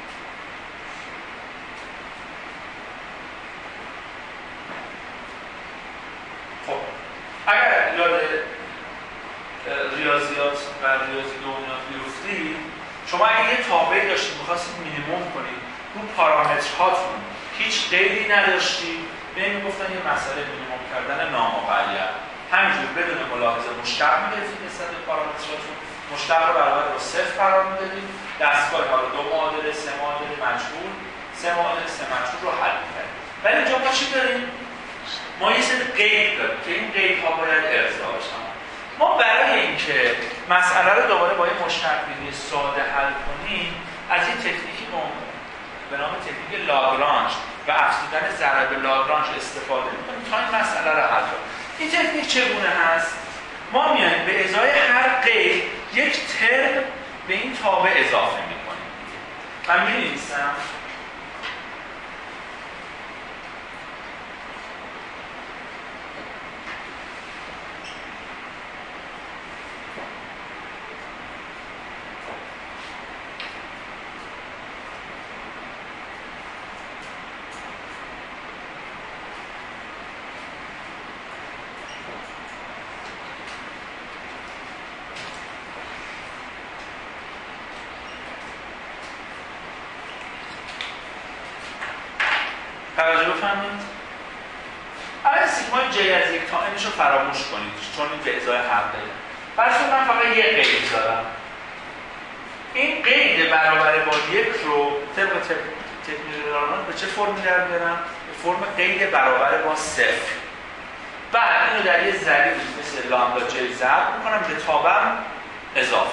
خب اگر یاد ریاضیات و ریاضی دنیات بیفتید شما اگر یه تابعی داشتید می‌خواستید مینیمم کنید رو پارامترهاتون هیچ قیدی نداشتید بهم گفتن یه مسئله مینیمم کردن نامقید همینجور بدون ملاحظه مشتق می‌گرفتید نسبت به پارامترهاتون مشتق رو برابر با 0 قرار می‌دادید دستگاه حالا 2 معادله 3 معادله مجهول 3 معادله 3 مجهول رو حل می‌کردید. ولی اینجا ما چی داریم؟ ما یه سری قید داریم که این قیدها باید ارضا بشن. ما برای اینکه مسئله رو دوباره با یه مشتق‌بینی ساده حل کنیم از این تکنیکی به نام تکنیک لاگرانژ و افزودن ضرب لاگرانژ استفاده می‌کنیم تا این مسئله رو حل کنیم. این تکنیک چگونه هست؟ ما میایم به ازای هر قید یک ترم به این تابع اضافه می‌کنیم. من می‌نویسم توجه بفرمایید. اول سیگما جی از 1 تا n رو فراموش کنید چون این به ازای حقه. برای من فقط یه قید دارم. این قید برابر با 1 رو طبق تکنیک لاگرانژ به چه فرمی در بیارم؟ به فرم قید برابر با 0. بعد اینو در یه ضریب مثل لامدا جی ضرب می‌کنم به تابعم اضافه.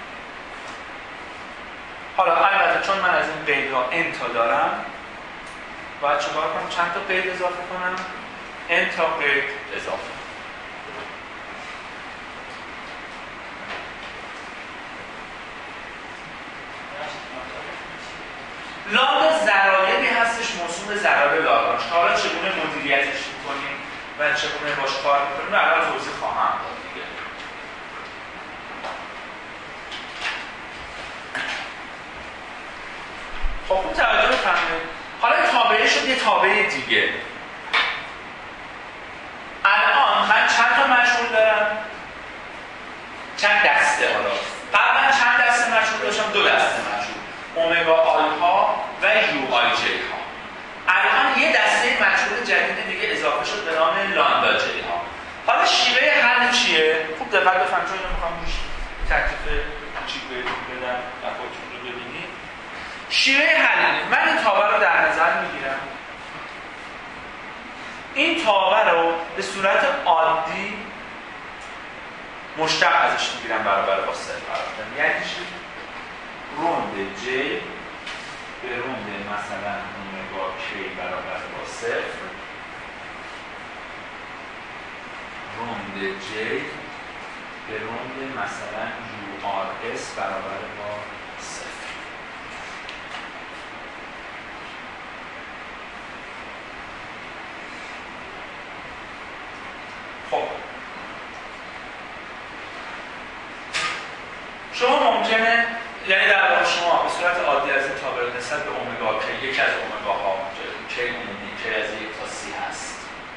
حالا البته چون من از این قیدها n تا دارم باید چیکار کنم؟ چند تا قید اضافه کنم؟ n تا قید اضافه. لامدا ضرایبی هستش موسوم به ضرایب لاگرانژ. حالا چگونه مدیریتش می‌کنیم و چگونه باش کار می‌کنیم اول توضیح خواهم داد دیگه. خب اون توجه بفرمایید. حالا این تابعه شد یه تابعه دیگه. الان شیوه حل من این تابع رو در نظر میگیرم. این تابع رو به صورت عادی مشتق ازش میگیرم برابر با صفر قرار بدم. یعنی چی؟ روند j به روند مثلا اومگا k برابر با صفر، روند j به روند مثلا urs برابر با صفر. خب شما ممکنه، یعنی در واقع شما به صورت عادی از این تابع نسبت به اومگا k، یکی از اومگاها k عمومی k از 1 تا c هست،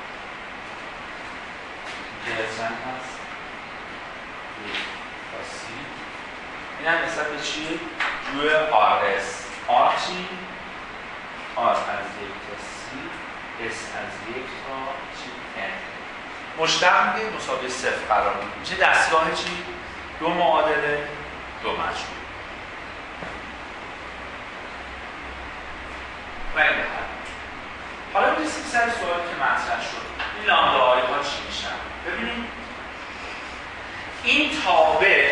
k از چند هست؟ 1 تا c. این هم نسبت به چی؟ روی rs r چی؟ r از 1 تا c، s از 1 تا چی؟ n. مشتق میگه مساوی صفر قرار میگه. میشه دستگاه چی؟ دو معادله دو مجموع. و این حل. حالا برسیم سر سوالی که مطرح شد. این لامداهای ها چی میشن؟ ببینید این تابع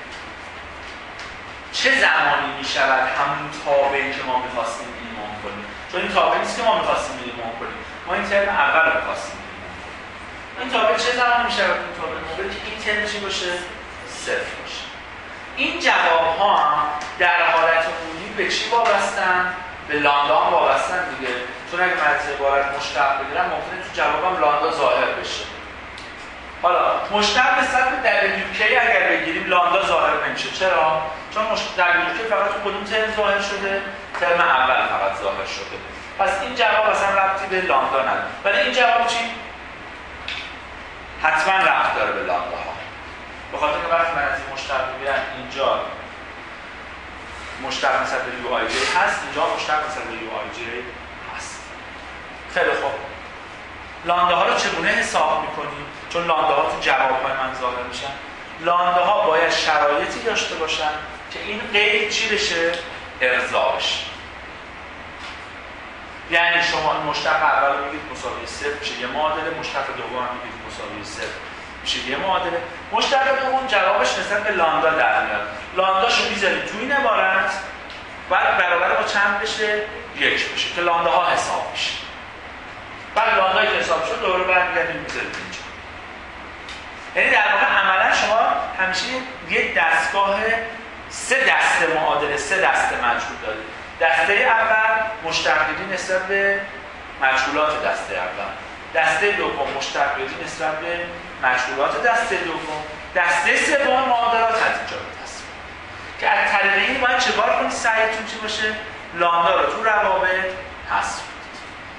چه زمانی میشود همون تابعی که ما میخواستیم ایمان کنیم؟ چون این تابع نیست که ما میخواستیم ایمان کنیم. ما این ترم اول رو میخواستیم. این تابع چه زمانی میشه؟ این تابع موقعی که این ترم چی باشه؟ صفر باشه. این جواب ها هم در حالت عمومی به چی وابستن؟ به لامدا هم وابستن دیگه. چون اگه من از عبارت مشتق بگیرم ممکنه تو جوابم لامدا ظاهر بشه. حالا مشتق نسبت به WK اگر بگیریم لامدا ظاهر نمیشه. چرا؟ چون WK فقط تو کدوم ترم ظاهر شده؟ ترم اول فقط ظاهر شده. پس این جواب اصلا ربطی به لامدا نداره. ولی این جواب چی؟ حتما ربط داره به لامدا ها. به خاطر که وقتی من از این مشتق میگیرم اینجا مشتق نسبت به یو آی جی هست، اینجا مشتق نسبت به یو آی جی هست. خیلی خوب. لامدا ها رو چگونه حساب میکنیم؟ چون لامدا ها تو جواب های من ظاهر میشن. لامدا ها باید شرایطی داشته باشن که این قید چی بشه؟ ارضا بشه. یعنی شما این مشتق اول رو میگید مساوی صفر میشه یه معادله، مشتق دوم رو میگید مساوی صفر میشه یه معادله، مشتق دوم جوابش نسبت به لامدا در میاد. لامداشو میذارید تو این عبارت بعد برابر با چند بشه؟ 1 بشه که لامدا ها حساب میشه. بعد لامدایی که حساب شد دوباره برمیگردیم میذارید اینجا. یعنی در واقع عملا شما همیشه یک دستگاه 3 دسته معادله 3 دسته مجهول دارید. دسته اول مشتقگیری نسبت به مجهولات دسته اول، دسته دوم مشتقگیری نسبت به مجهولات دسته دوم، دسته سوم معادلات از اینجا به‌دست که از طریق این باید چیکار کنید؟ سعیتون چی باشه؟ لامدا رو تو روابط حذف کنید.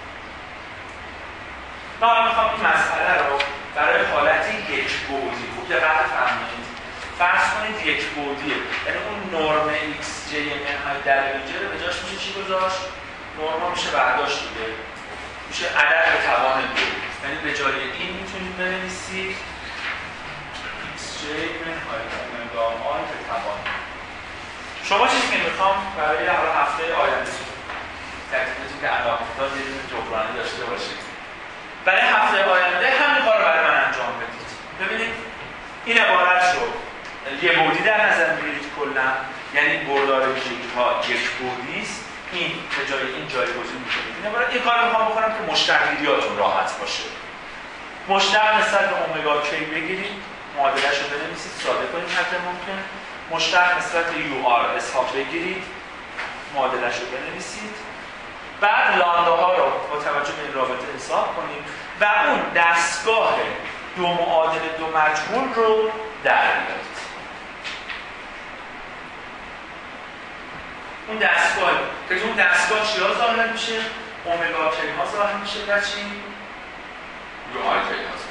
من میخوام این مسئله رو برای حالت یک بعدی خوب دقت فرمایید. فرض کنید یک بعدیه، یعنی اون نرم x j منهای در اینجا رو به جاش میشه چی گذاشت؟ نرم میشه برداشت دیگه، میشه عدد به توان 2. یعنی به جای این میتونید بنویسید x j منهای اومگا آی به توان 2. شما چیزی که میخوام برای هفته آینده تکلیفتون که علاقه دار یه دونه جبرانی داشته باشید. برای هفته آینده همین کار رو برای من انجام بدید. ببینید این عبارت رو یه بعدی در نظر میگیرید کلا، یعنی بردار ویژگی ها یک بعدی است. این به جای این جایگزین میکنید. این عبارت این کار رو میخوام بکنم که مشتقگیریاتون راحت باشه. مشتق نسبت به اومگا کی بگیرید، معادله‌اش رو بنویسید، ساده کنید حد ممکن. مشتق نسبت به یو آر اس ها بگیرید، معادله‌اش رو بنویسید. بعد لامدا ها رو با توجه به این رابطه حساب کنید و اون دستگاه دو معادله دو مجهول رو در بیارید. اون دستگاه که اون دستگاه چیا ظاهر میشه؟ اومگا کی ها ظاهر میشه و چی؟ یو آی کی ها ظاهر میشه.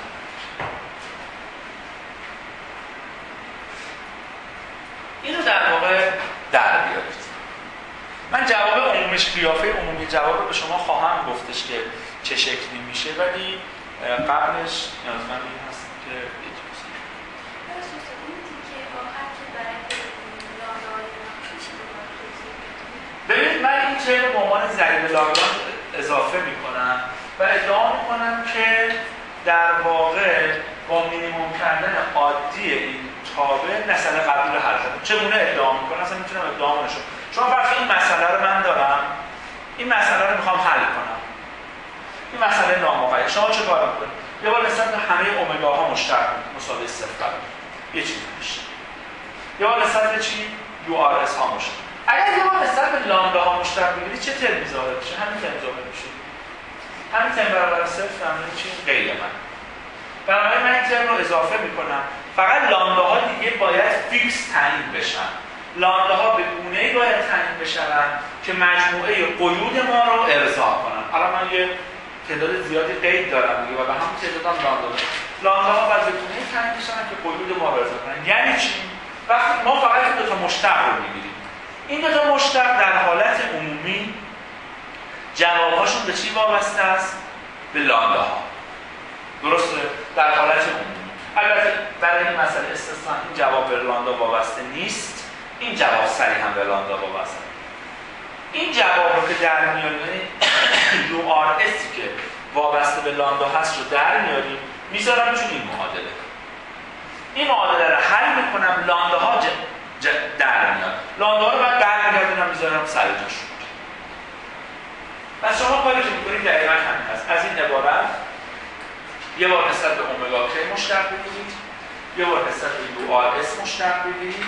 اینو در واقع در بیارید. من جواب عمومیش قیافه عمومی جواب رو به شما خواهم گفتش که چه شکلی میشه، ولی قبلش نیازمند این هست که ببینید من این ترم به عنوان ضریب لاگرانژ اضافه میکنم و ادعا میکنم که در واقع با مینیمم کردن عادی این تابع مسئله قبلی رو حل کنم. چگونه ادعا میکنم؟ اصلا میتونم ادعا نشم. چون وقتی این مسئله رو من دارم، این مسئله رو میخوام حل کنم. این مسئله نامقید. شما چه کار میکنید؟ یه بار نسبت به همه اومگاها مشترک مساوی صفر قرار یه چیزی میشه. یه بار نسبت به چی؟ یو آر اس ها مشترک. اگر یه بار نسبت به لامدا ها مشترک بگیرید چه ترمی ظاهر میشه؟ همین ترم ظاهر میشه. همین ترم برابر صفر همین چی؟ غیر من. بنابراین من این ترم رو اضافه میکنم. فقط لامدا ها دیگه باید فیکس تعیین بشن. لامدا ها به گونه‌ای باید تعیین بشن که مجموعه قیود ما رو ارضا کنن. الان من یه تعداد زیادی قید دارم دیگه و به همون تعداد هم لامدا دارم. لامدا ها باید به گونه‌ای تعیین بشن که قیود ما رو ارضا کنن. یعنی چی؟ وقتی ما فقط این دو تا مشتق رو می‌گیریم. این دو تا مشتق در حالت عمومی جوابهاشون به چی وابسته است؟ به لامدا ها. درسته؟ در حالت عمومی. البته برای این مسئله استثنا این جواب به لامدا وابسته نیست. این جواب صریحاً به لامدا وابسته. این جواب رو که در میاریم یو آر اسی که وابسته به لامدا هست رو در میاریم میذارم چون این معادله. این معادله رو حل میکنم لامدا ها در میاد. لامدا رو بعد برمیگردونم میذارم سر جاشون. پس شما کاری که میکنید دقیقاً همین هست. از این عبارت یه بار نسبت به اومگا کی مشتق بگیرید، یه بار نسبت به یو آر اس مشتق بگیرید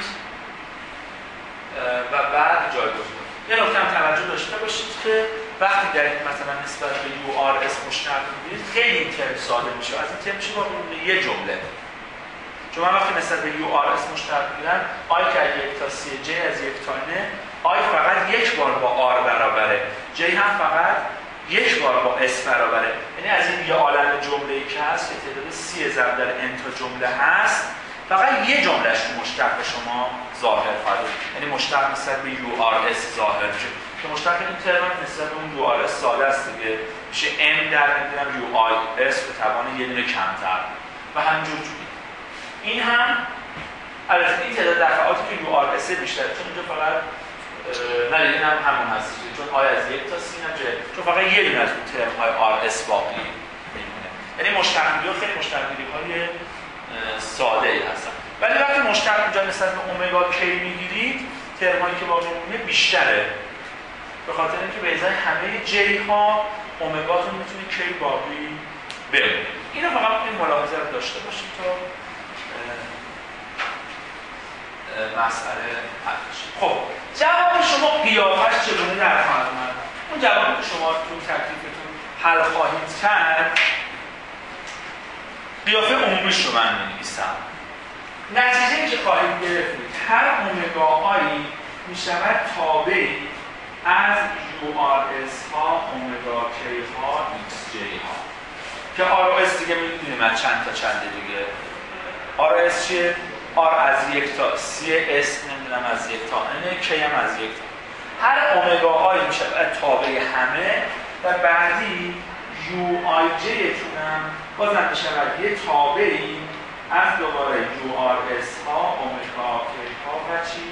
و بعد جایگزین. یه نکته هم توجه داشته باشید که وقتی در این مثلا نسبت به یو آر اس مشتق بگیرید خیلی این ترم ساده میشه. از این ترم میشه با یه جمله. چون من وقتی نسبت به یو آر اس مشتق بگیرم آی که از یک تا سی جی از یک تا نه آی فقط یک بار با آر برابره، جی هم فقط یک بار با اس برابره. یعنی از این یه عالم جمله‌ای که هست که تعداد سی ضرب در ان تا جمله هست فقط یه جملهش مشتق به شما ظاهر خواهد بود. یعنی مشتق نسبت به یو آر اس ظاهر میشه که مشتق این ترم نسبت به اون یو آر اس ساده است دیگه، میشه ام در نمیدونم یو آر اس به توان یه دونه کمتر و همینجور جوری. این هم البته این تعداد دفعاتی که یو آر اس بیشتر، چون اینجا فقط نه این هم همون هست چون آی از یک تا سی نجه، چون فقط یه دونه از اون ترم های آر اس باقی میمونه. یعنی مشتق‌گیری خیلی مشتق‌گیری‌های ساده ای هستن. ولی وقتی مشتق اینجا نسبت به اومگا کی میگیرید ترمایی که باقی میمونه بیشتره، به خاطر اینکه به ازای همه جی ها اومگاتون میتونه کی باقی بمونه. اینو فقط این ملاحظه رو داشته باشید تا مسئله حل بشه. خب جواب شما قیافش چگونه در خواهد اومد؟ اون جوابی که شما تو تکلیفتون حل خواهید کرد قیافه عمومیش رو من می‌نویسم. نتیجه‌ای که خواهید گرفتید هر اومگا آی می‌شود تابعی از یو آر اس ها اومگا کی ها ایکس جی ها که آر اس دیگه می‌دونیم از چند تا چنده دیگه. آر اس چیه؟ آر از یک تا سی اس نمیدونم از یک تا ان کی هم از یک تا. هر اومگا آی می‌شود تابع همه و بعدی یو آی جی تونم بازم می‌شود یه تابعی از دوباره یو آر اس ها اومگا کی ها و چی؟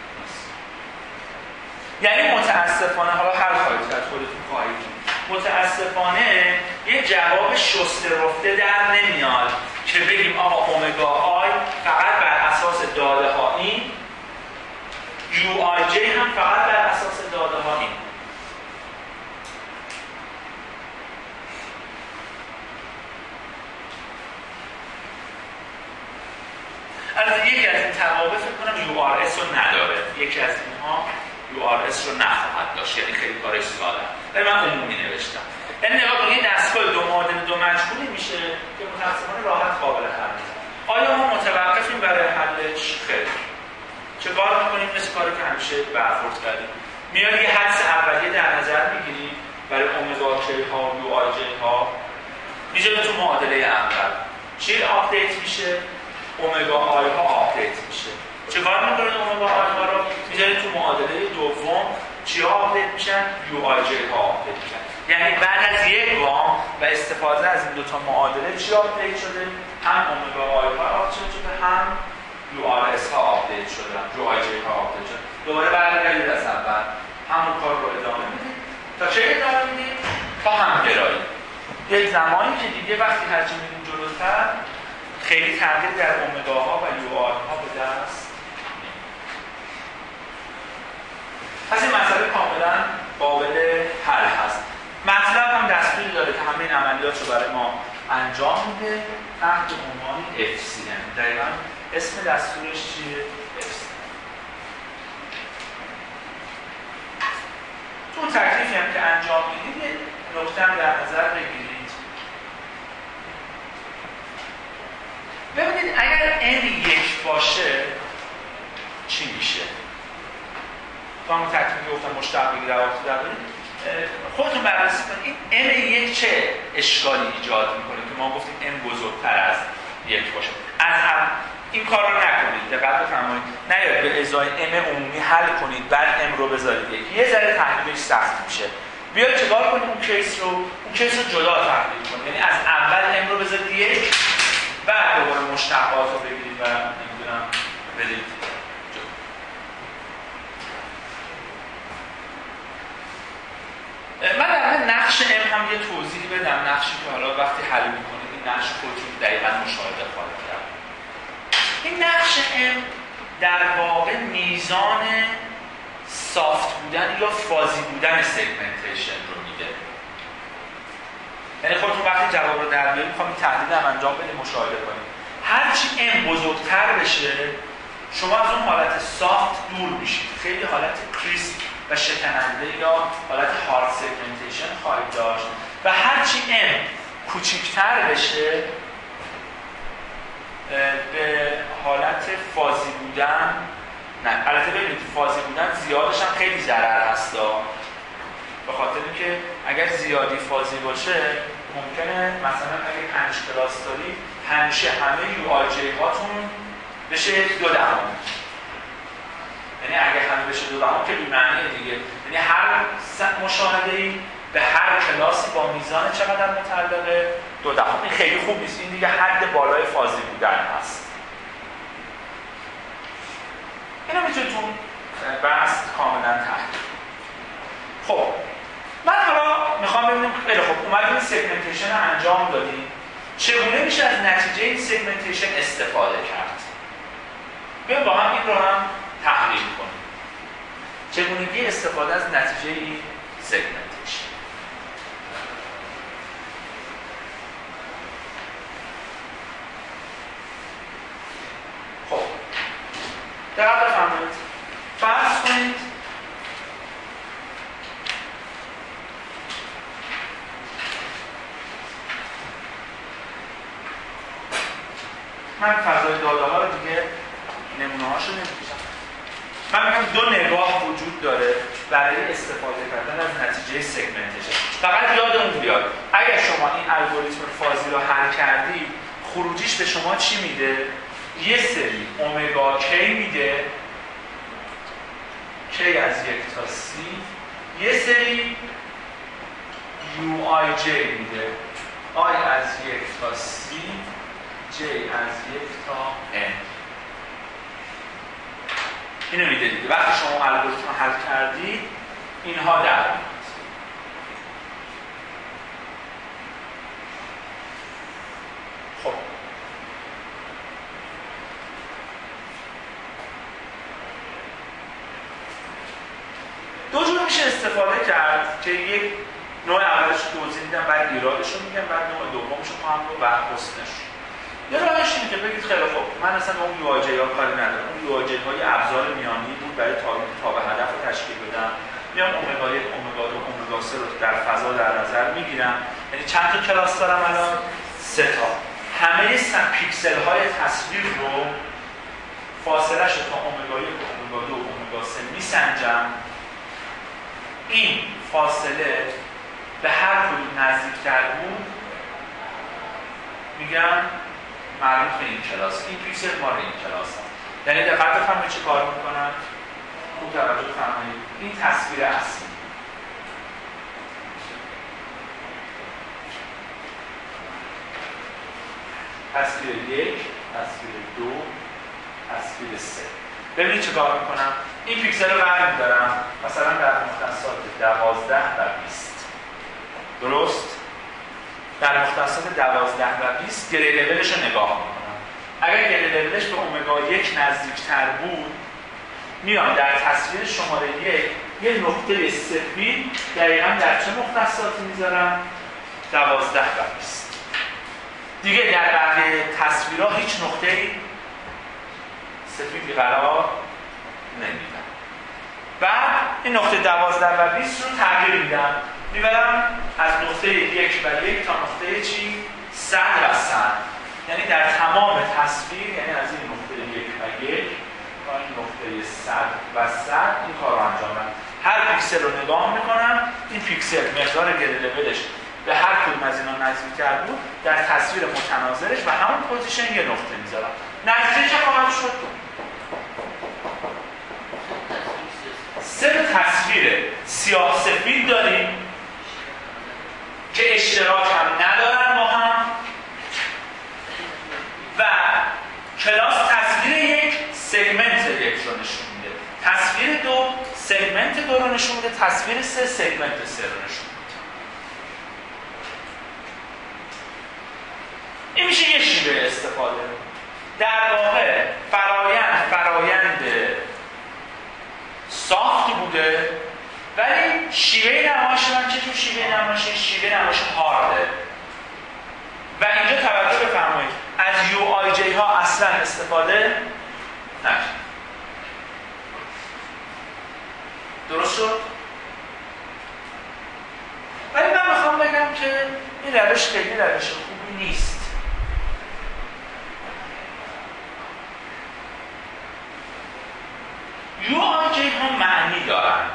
یعنی متاسفانه حالا هر خواهید کرد خودتون خواهید متاسفانه یه جواب شسته رفته در نمیاد که بگیم آقا اومگا آی فقط بر اساس داده ها این، یو آی جی هم فقط بر اساس داده ها این. البته یکی از این توابع فکر کنم یو آر اس رو نداره، یکی از اینها یو آر اس رو نخواهد داشت، یعنی خیلی کارش ساده. ولی من عمومی نوشتم. یعنی نگاه کنید یه دستگاه دو معادل دو مجهولی میشه که متأسفانه راحت قابل حل. آیا ما متوقفیم برای حلش؟ خیر. چه کار می‌کنیم؟ مثل کاری که همیشه برخورد کردیم. میاد یه حدس اولیه در نظر می‌گیریم برای اومگا کی ها و یو آی جی ها. میشه تو معادله اول. چی آپدیت میشه؟ اومگا آی ها آپدیت میشه. چه کار می‌کنید اومگا آی ها رو؟ میذارید تو معادله دوم چیا آپدیت میشن؟ یو آی جی ها آپدیت میشن. یعنی بعد از یک گام و استفاده از این دو تا معادله چی آپدیت شده؟ هم اومگا آی ها آپدیت شده، هم یو آر اس ها آپدیت شدن، یو آی جی ها آپدیت شدن. دوباره برگردید از اول. همون کار رو ادامه میدید. تا چه ادامه میدید؟ تا همگرایی. یک زمانی که دیگه وقتی هرچی میدیم جلوتر خیلی تغییر در اومگاها و یو آرها به دست نمیاد. پس این مسئله کاملا قابل حل هست. مطلب هم دستوری داره که همه این عملیات رو برای ما انجام میده تحت عنوان FCM. دقیقاً اسم دستورش چیه؟ FCM. تو اون تکلیفی هم که انجام میدید یه نکته هم در نظر بگیرید. ببینید اگر n یک باشه چی میشه؟ تو همون تکلیفی گفتم مشتق بگیر روابط در دارید. خودتون بررسی کنید این n یک چه اشکالی ایجاد میکنه که ما گفتیم n بزرگتر از یک باشه. از این کار رو نکنید، دقت بفرمایید. نیاید به ازای m عمومی حل کنید بعد m رو بذارید یک. یه ذره تحلیلش سخت میشه. بیاید چیکار کنید اون کیس رو جدا تحلیل کنید. یعنی از اول m رو بذارید یک، بعد دوباره مشتقات رو بگیرید و نمیدونم بدید. من در نقش M هم یه توضیح بدم. نقشی که حالا وقتی حل می‌کنید این نقش خودتون دقیقاً مشاهده خواهید کرد. این نقش M در واقع میزان سافت بودن یا فازی بودن سگمنتیشن رو میده. یعنی خودتون وقتی جواب رو در بیارید می‌خوام این تحلیل هم انجام بدید مشاهده کنید. هرچی M بزرگتر بشه شما از اون حالت سافت دور میشید. خیلی حالت کریسپ و شکننده یا حالت هارد سگمنتیشن خواهید داشت و هرچی M کوچکتر بشه به حالت فازی بودن نه، البته ببینید فازی بودن زیادش هم خیلی ضرر هست به خاطر اینکه اگر زیادی فازی باشه ممکنه مثلا اگه 5 کلاس دارید همیشه همه یو آر جی هاتون بشه 2 دهم. یعنی اگه همه بشه 2 دهم که بی‌معنیه دیگه. یعنی هر مشاهده‌ای به هر کلاسی با میزان چقدر متعلقه 2 دهم. این خیلی خوب نیست. این دیگه حد بالای فازی بودن هست. اینو میتونید تو بحث کاملا تحلیل. خب من حالا میخوام ببینیم خیلی خوب اومدیم سگمنتیشن رو انجام دادیم. چگونه میشه از نتیجه این سگمنتیشن استفاده کرد؟ بیایم با هم این رو هم تحلیل کنیم. چگونگی استفاده از نتیجه این سگمنتیشن. خب دقت بفرمایید. فرض کنید من فضای داده ها رو دیگه نمونه هاشو نمی‌کشم. من میگم 2 نگاه وجود داره برای استفاده کردن از نتیجه سگمنتیشن. فقط یادمون بیاد اگر شما این الگوریتم فازی رو حل کردید خروجیش به شما چی میده؟ یه سری اومگا کی میده، کی از 1 تا c، یه سری یو آی جی میده، آی از 1 تا c، j از 1 تا n. اینو میده دیگه. وقتی شما الگوریتم رو حل کردید اینها در میاد. خب دو جور میشه استفاده کرد که یک نوع اولش رو توضیح میدم بعد ایرادش رو میگم بعد نوع دومش رو خواهم رو و حسنش. یه راهش اینه که بگید خیلی خوب من اصلا اون یو آی جی ها کاری ندارم. اون یو آی جی های ابزار میانی بود برای تاب هدف رو تشکیل بدم. میام اومگا 1 اومگا 2 اومگا 3 رو در فضا در نظر میگیرم. یعنی چند تا کلاس دارم الان؟ 3 تا. همه پیکسل های تصویر رو فاصله شو تا اومگا 1 اومگا 2 اومگا 3 میسنجم. این فاصله به هر کدوم نزدیکتر بود میگم مربوط به این کلاس. این پیکسل مال این کلاس هست. یعنی دقت بفرمایید چه کار میکنن؟ خوب توجه بفرمایید. این تصویر اصلی. تصویر 1، تصویر 2، تصویر 3. ببینید چه کار میکنم؟ این پیکسل رو برمی‌دارم مثلا در مختصات 12 و 20. درست؟ در مختصات 12 و 20 گری لولش رو نگاه می‌کنم. اگر گری لولش به اومگا 1 نزدیک‌تر بود، میام در تصویر شماره 1 یه نقطه سفید دقیقاً در چه مختصاتی میذارم؟ 12 و 20. دیگه در بقیه تصویرها هیچ نقطه‌ای سفیدی قرار نمیدم. بعد این نقطه 12 و 20 رو تغییر میدم، میبرم از نقطه 1 و 1 تا نقطه چی؟ 100 و 100. یعنی در تمام تصویر، یعنی از این نقطه 1 و 1 تا این نقطه 100 و 100 این کار رو انجام بدم. هر پیکسل رو نگاه میکنم، این پیکسل مقدار گری لولش به هر کدوم از اینا نزدیک‌تر بود، در تصویر متناظرش و همون پوزیشن یه نقطه میذارم. نزدیک چه خواهد شد؟ سه تصویر سیاه سفید داریم که اشتراک هم ندارن با هم و کلاس تصویر یک سگمنت یک رو نشون میده، تصویر دو سگمنت دو رو نشون میده، تصویر سه سگمنت سه رو نشون میده. این میشه یه شیوه استفاده. در واقع فرایند سافتی بوده، ولی شیوه نمایش من چه جور شیوه نمایشه؟ شیوه نمایش هارده. و اینجا توجه بفرمایید از UIJ ها اصلا استفاده نشد. درست شد؟ ولی من میخوام بگم که این روش خیلی روش خوبی نیست. UIJ ها معنی دارن.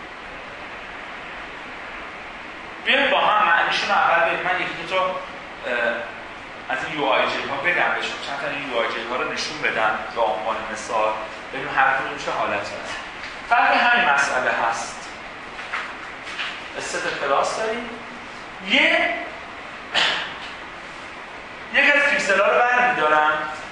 بیایم با هم معنیشون رو اول بگیم. من یکی دو تا از این UIJ ها بگم بهشون، چند تا این UIJ ها رو نشون بدم به عنوان مثال، ببینیم هر کدوم چه حالتی هست. فرق همین مسئله هست. استت کلاس داریم، یک از پیکسل ها رو برمی‌دارم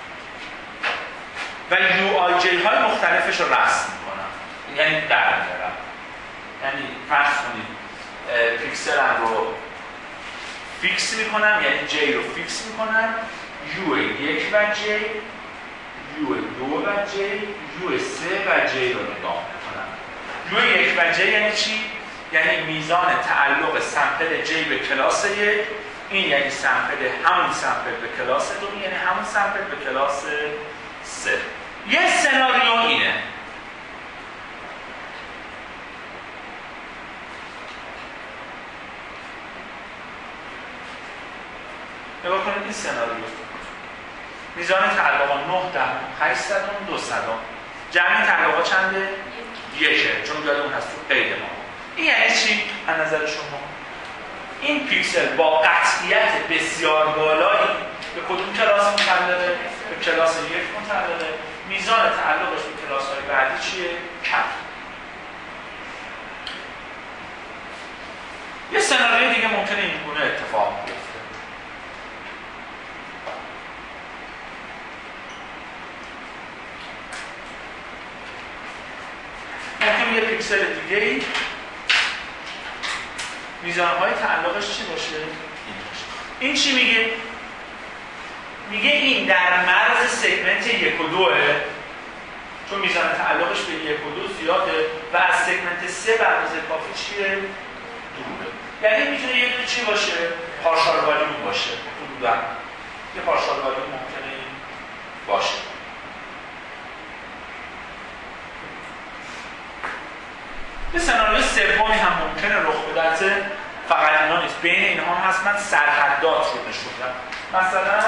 و UIJ های مختلفش رو رسم میکنم، یعنی در میارم. یعنی فرض کنید پیکسلم رو فیکس میکنم، یعنی J رو فیکس میکنم، U1 و J، U2 و J، U3 و J رو نگاه میکنم. U1 و J یعنی چی؟ یعنی میزان تعلق سمپل J به کلاس 1، این یعنی سمپل همون سمپل به کلاس 2، یعنی همون سمپل به کلاس 3. یه سناریو اینه. نگاه کنید این سناریو. میزان تعلقات 9 دهم، 8 صدم، 2 صدم. جمع تعلقات چنده؟ 1، چون یادمون هست تو قید ما. این یعنی چی از نظر شما؟ این پیکسل با قطعیت بسیار بالایی به کدوم کلاس متعلقه؟ به کلاس 1 متعلقه. میزان تعلقش به کلاس‌های بعدی چیه؟ کم. یه سناریوی دیگه ممکنه این گونه اتفاق بیفته. ممکن یه پیکسل دیگه‌ای میزان‌های تعلقش چی باشه؟ این چی میگه؟ میگه این در مرز سگمنت 1 و 2، چون میزان تعلقش به 1 و 2 زیاده و از سگمنت 3 به اندازه کافی چیه؟ دوره. یعنی میتونه یه دونه چی باشه؟ پارشال والیوم باشه. حدوداً یه پارشال والیوم ممکنه این باشه. یه سناریو سومی هم ممکنه رخ بده، فقط اینا نیست، بین اینها هم هست. من سرحدات رو نشون میدم. مثلا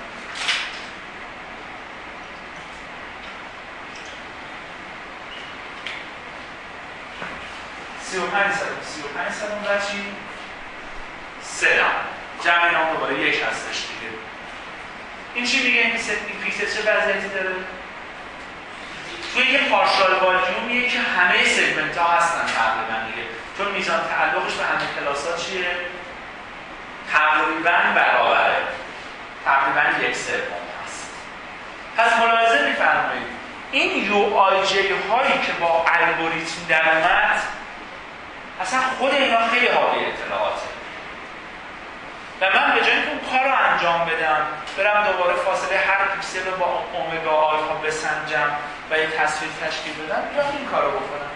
35 صدم و چی؟ 3 دهم. جمع اینا هم دوباره 1 هستش دیگه. این چی میگه؟ این پیکسل چه وضعیتی داره؟ توی یه پارشال والیومیه که همه سگمنت ها هستن تقریبا دیگه، چون میزان تعلقش به همه کلاس ها چیه؟ تقریبا برابره، تقریبا 1/3 هست. پس ملاحظه می‌فرمایید این UIJ هایی که با الگوریتم در اومد اصلا خود اینا خیلی حاوی اطلاعاته و من به جای اینکه اون کار رو انجام بدم برم دوباره فاصله هر پیکسل رو با اومگا آلفا بسنجم و یک تصویر تشکیل بدم یا این کار رو بکنم.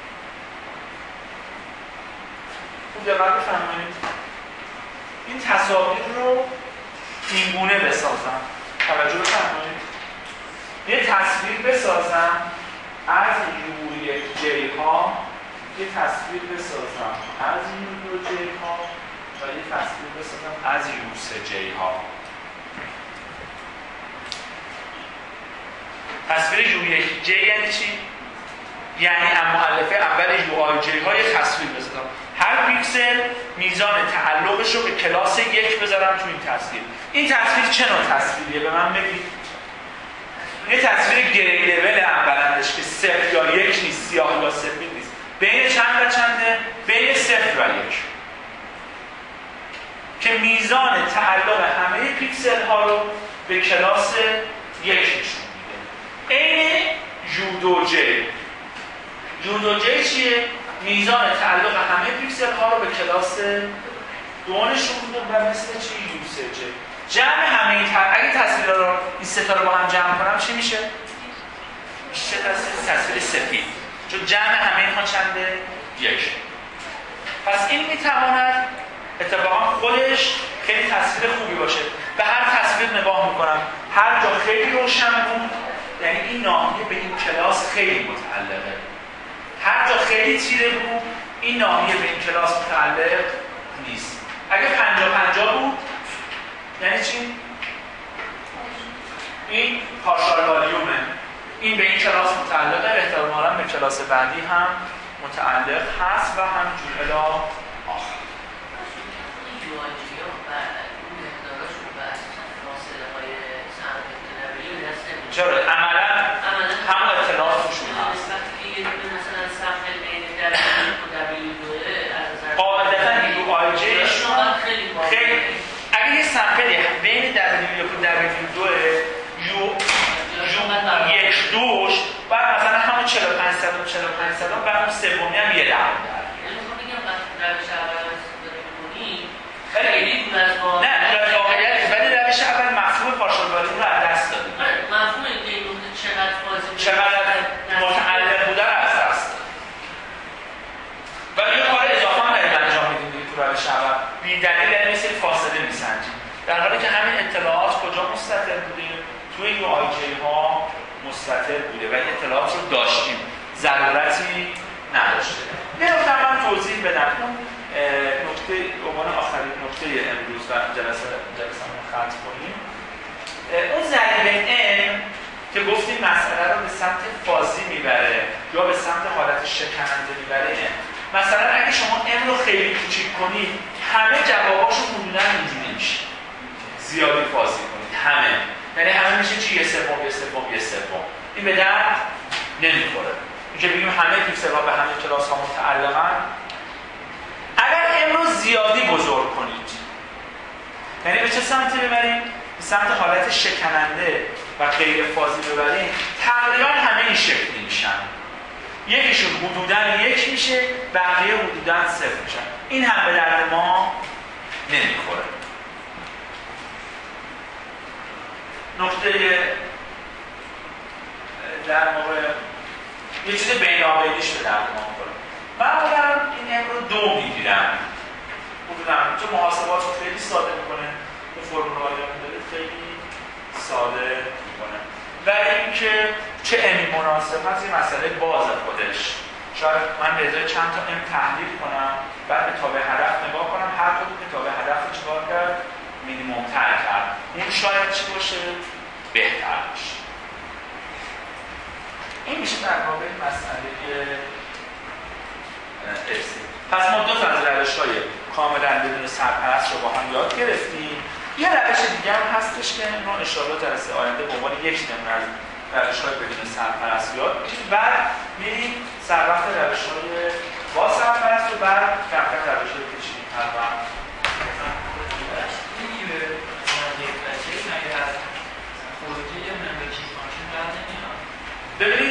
خوب دقت بفرمایید این تصاویر رو این گونه بسازم. توجه بفرمایید یه تصویر بسازم از U1J ها، یه تصویر بسازم از U2J ها و یه تصویر بسازم از U3J ها. تصویر U1J یعنی چی؟ یعنی مؤلفه اول UIJ ها یه تصویر بسازم، هر پیکسل میزان تعلقش رو به کلاس 1 بذارم تو این تصویر. این تصویر چه نوع تصویریه به من بگید؟ یه تصویر گری لول اولندش که 0 یا 1 نیست، سیاه یا سفید نیست، بین چند و چنده؟ بین 0 و 1 که میزان تعلق همه پیکسل ها رو به کلاس 1 نشون میده. این U2J U2J چیه؟ میزان تعلق همه پیکسل ها رو به کلاس 2 نشون میده و مثل چی؟ U3J. جمع همه این اگه تصویرها رو این سه تا رو با هم جمع کنم چی میشه؟ میشه تصویر سفید، چون جمع همه اینها چنده؟ 1. پس این میتواند اتفاقا خودش خیلی تصویر خوبی باشه. به هر تصویر نگاه میکنم هر جا خیلی روشن بود یعنی این ناحیه به این کلاس خیلی متعلقه، هر جا خیلی تیره بود این ناحیه به این کلاس متعلق نیست. اگه 50-50 بود یعنی چی؟ این پارشال والیومه، این به این کلاس متعلقه، احتمالاً به کلاس بعدی هم متعلق هست و همینجور الی آخر. چرا؟ عملاً همون اطلاعات توشون هست. قاعدتاً UIJ خیلی اگه یه سمپلی بین W1 و W2 U1 بعد مثلا همون 45% و اون سومی هم یه درم داره. نه واقعیت ولی روش اول مفهوم پارشال والیوم رو از دست دادیم. مفهوم این چقدر متعلق بودن از دست دادیم. ولی یه کار اضافه هم داریم انجام میدیم تو روش اول. بی‌دلیل یعنی مثل فاصله میسنجیم. در حالی که همین اطلاعات کجا مستتر بوده؟ توی UIJ ها مستتر بوده و این اطلاعات رو داشتیم، ضرورتی نداشته. یه نکته من توضیح بدم. نکته عنوان آخرین نکته امروز و جلسه ختم کنیم. اون ضریب M که گفتیم مسئله رو به سمت فازی میبره یا به سمت حالت شکننده میبره. مثلا اگه شما M رو خیلی کوچیک کنید همه جواباشو حدوداً اینجوری میشه. زیادی فازی کنید یعنی همه میشه چی؟ یه سوم. این به درد نمیخوره. اینکه بگیم همه پیکسل ها به همه کلاس ها متعلقن. اگر M رو زیادی بزرگ کنید یعنی به چه سمتی ببریم؟ به سمت حالت شکننده و غیر فازی ببریم تقریبا همه این شکلی میشن. یکیشون حدوداً 1 میشه، بقیه حدوداً 0 میشن. این هم به درد ما نمیخوره. نکته در مورد یه چیز بینابینیش به درد ما میخوره. معمولاً این M رو 2 میگیرم حدوداً، چون محاسبات رو خیلی ساده میکنه، اون فرمولایی رو داره خیلی ساده میکنه. و اینکه چه امی مناسب هست یه مسئله باز خودش. شاید من به ازای چند تا ام تحلیل کنم بعد به تابع هدف نگاه کنم، هر کدوم که تابع هدف رو چیکار کرد؟ مینیمم تر کرد. اون شاید چی باشه؟ بهتر باشه. این میشه در واقع مسئله ارسی. پس ما دو تا از روش‌های کاملا بدون سرپرست رو با هم یاد گرفتیم. یه روش دیگه هم هستش که ما ان شاءالله جلسه آینده به عنوان یک نمونه از روش‌های بدون سرپرست یاد می‌گیریم. بعد میریم سر وقت روش‌های با سرپرست و بعد کمتر روش‌های پیچیده‌تر و ببینید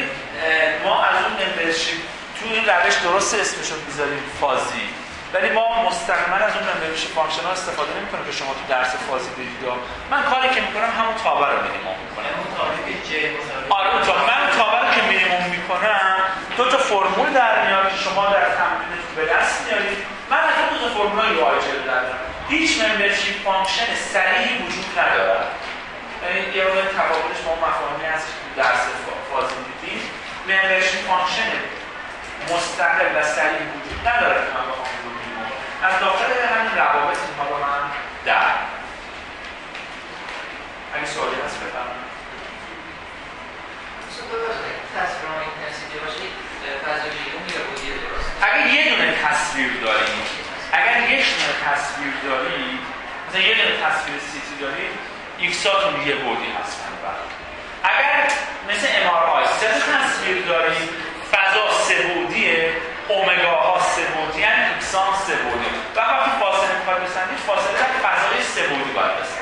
این روش درست اسمشو میذاریم فازی، ولی ما مستقیما از اون ممبرشیپ فانکشن ها استفاده نمی‌کنیم که شما تو درس فازی برید. من کاری که میکنم همون تابع رو مینیمم میکنم. اون تابعی که جی آره اون تابع، من تابع رو که مینیمم میکنم دو تا فرمول در میاد که شما در تمرینتون به دست میارید. من از اون دو تا فرمول رو آیجر دارم. هیچ ممبرشیپ فانکشن صریحی وجود نداره. یعنی یه مقدار تفاوتش با مفاهیمی هست که درس فازی دیدیم. ممبرشیپ فانکشن مستقل و صریح وجود نداره که من بخوام بگم از داخل همین روابط اینها رو من در اگه سوالی هست بفرمایید. اگه یه دونه تصویر داریم، اگر یک دونه تصویر داریم، مثلا یه دونه تصویر سیتی داریم، ایکساتون یه بعدی هستن. اگر مثل MRI سه تصویر داریم، فضا سه بعدیه، اومگا ها سه بعدی، یعنی ایکسان سه بعدی. و وقتی فاصله میخواد بسنجید، فاصله در فضای سه بعدی باید بسنجید.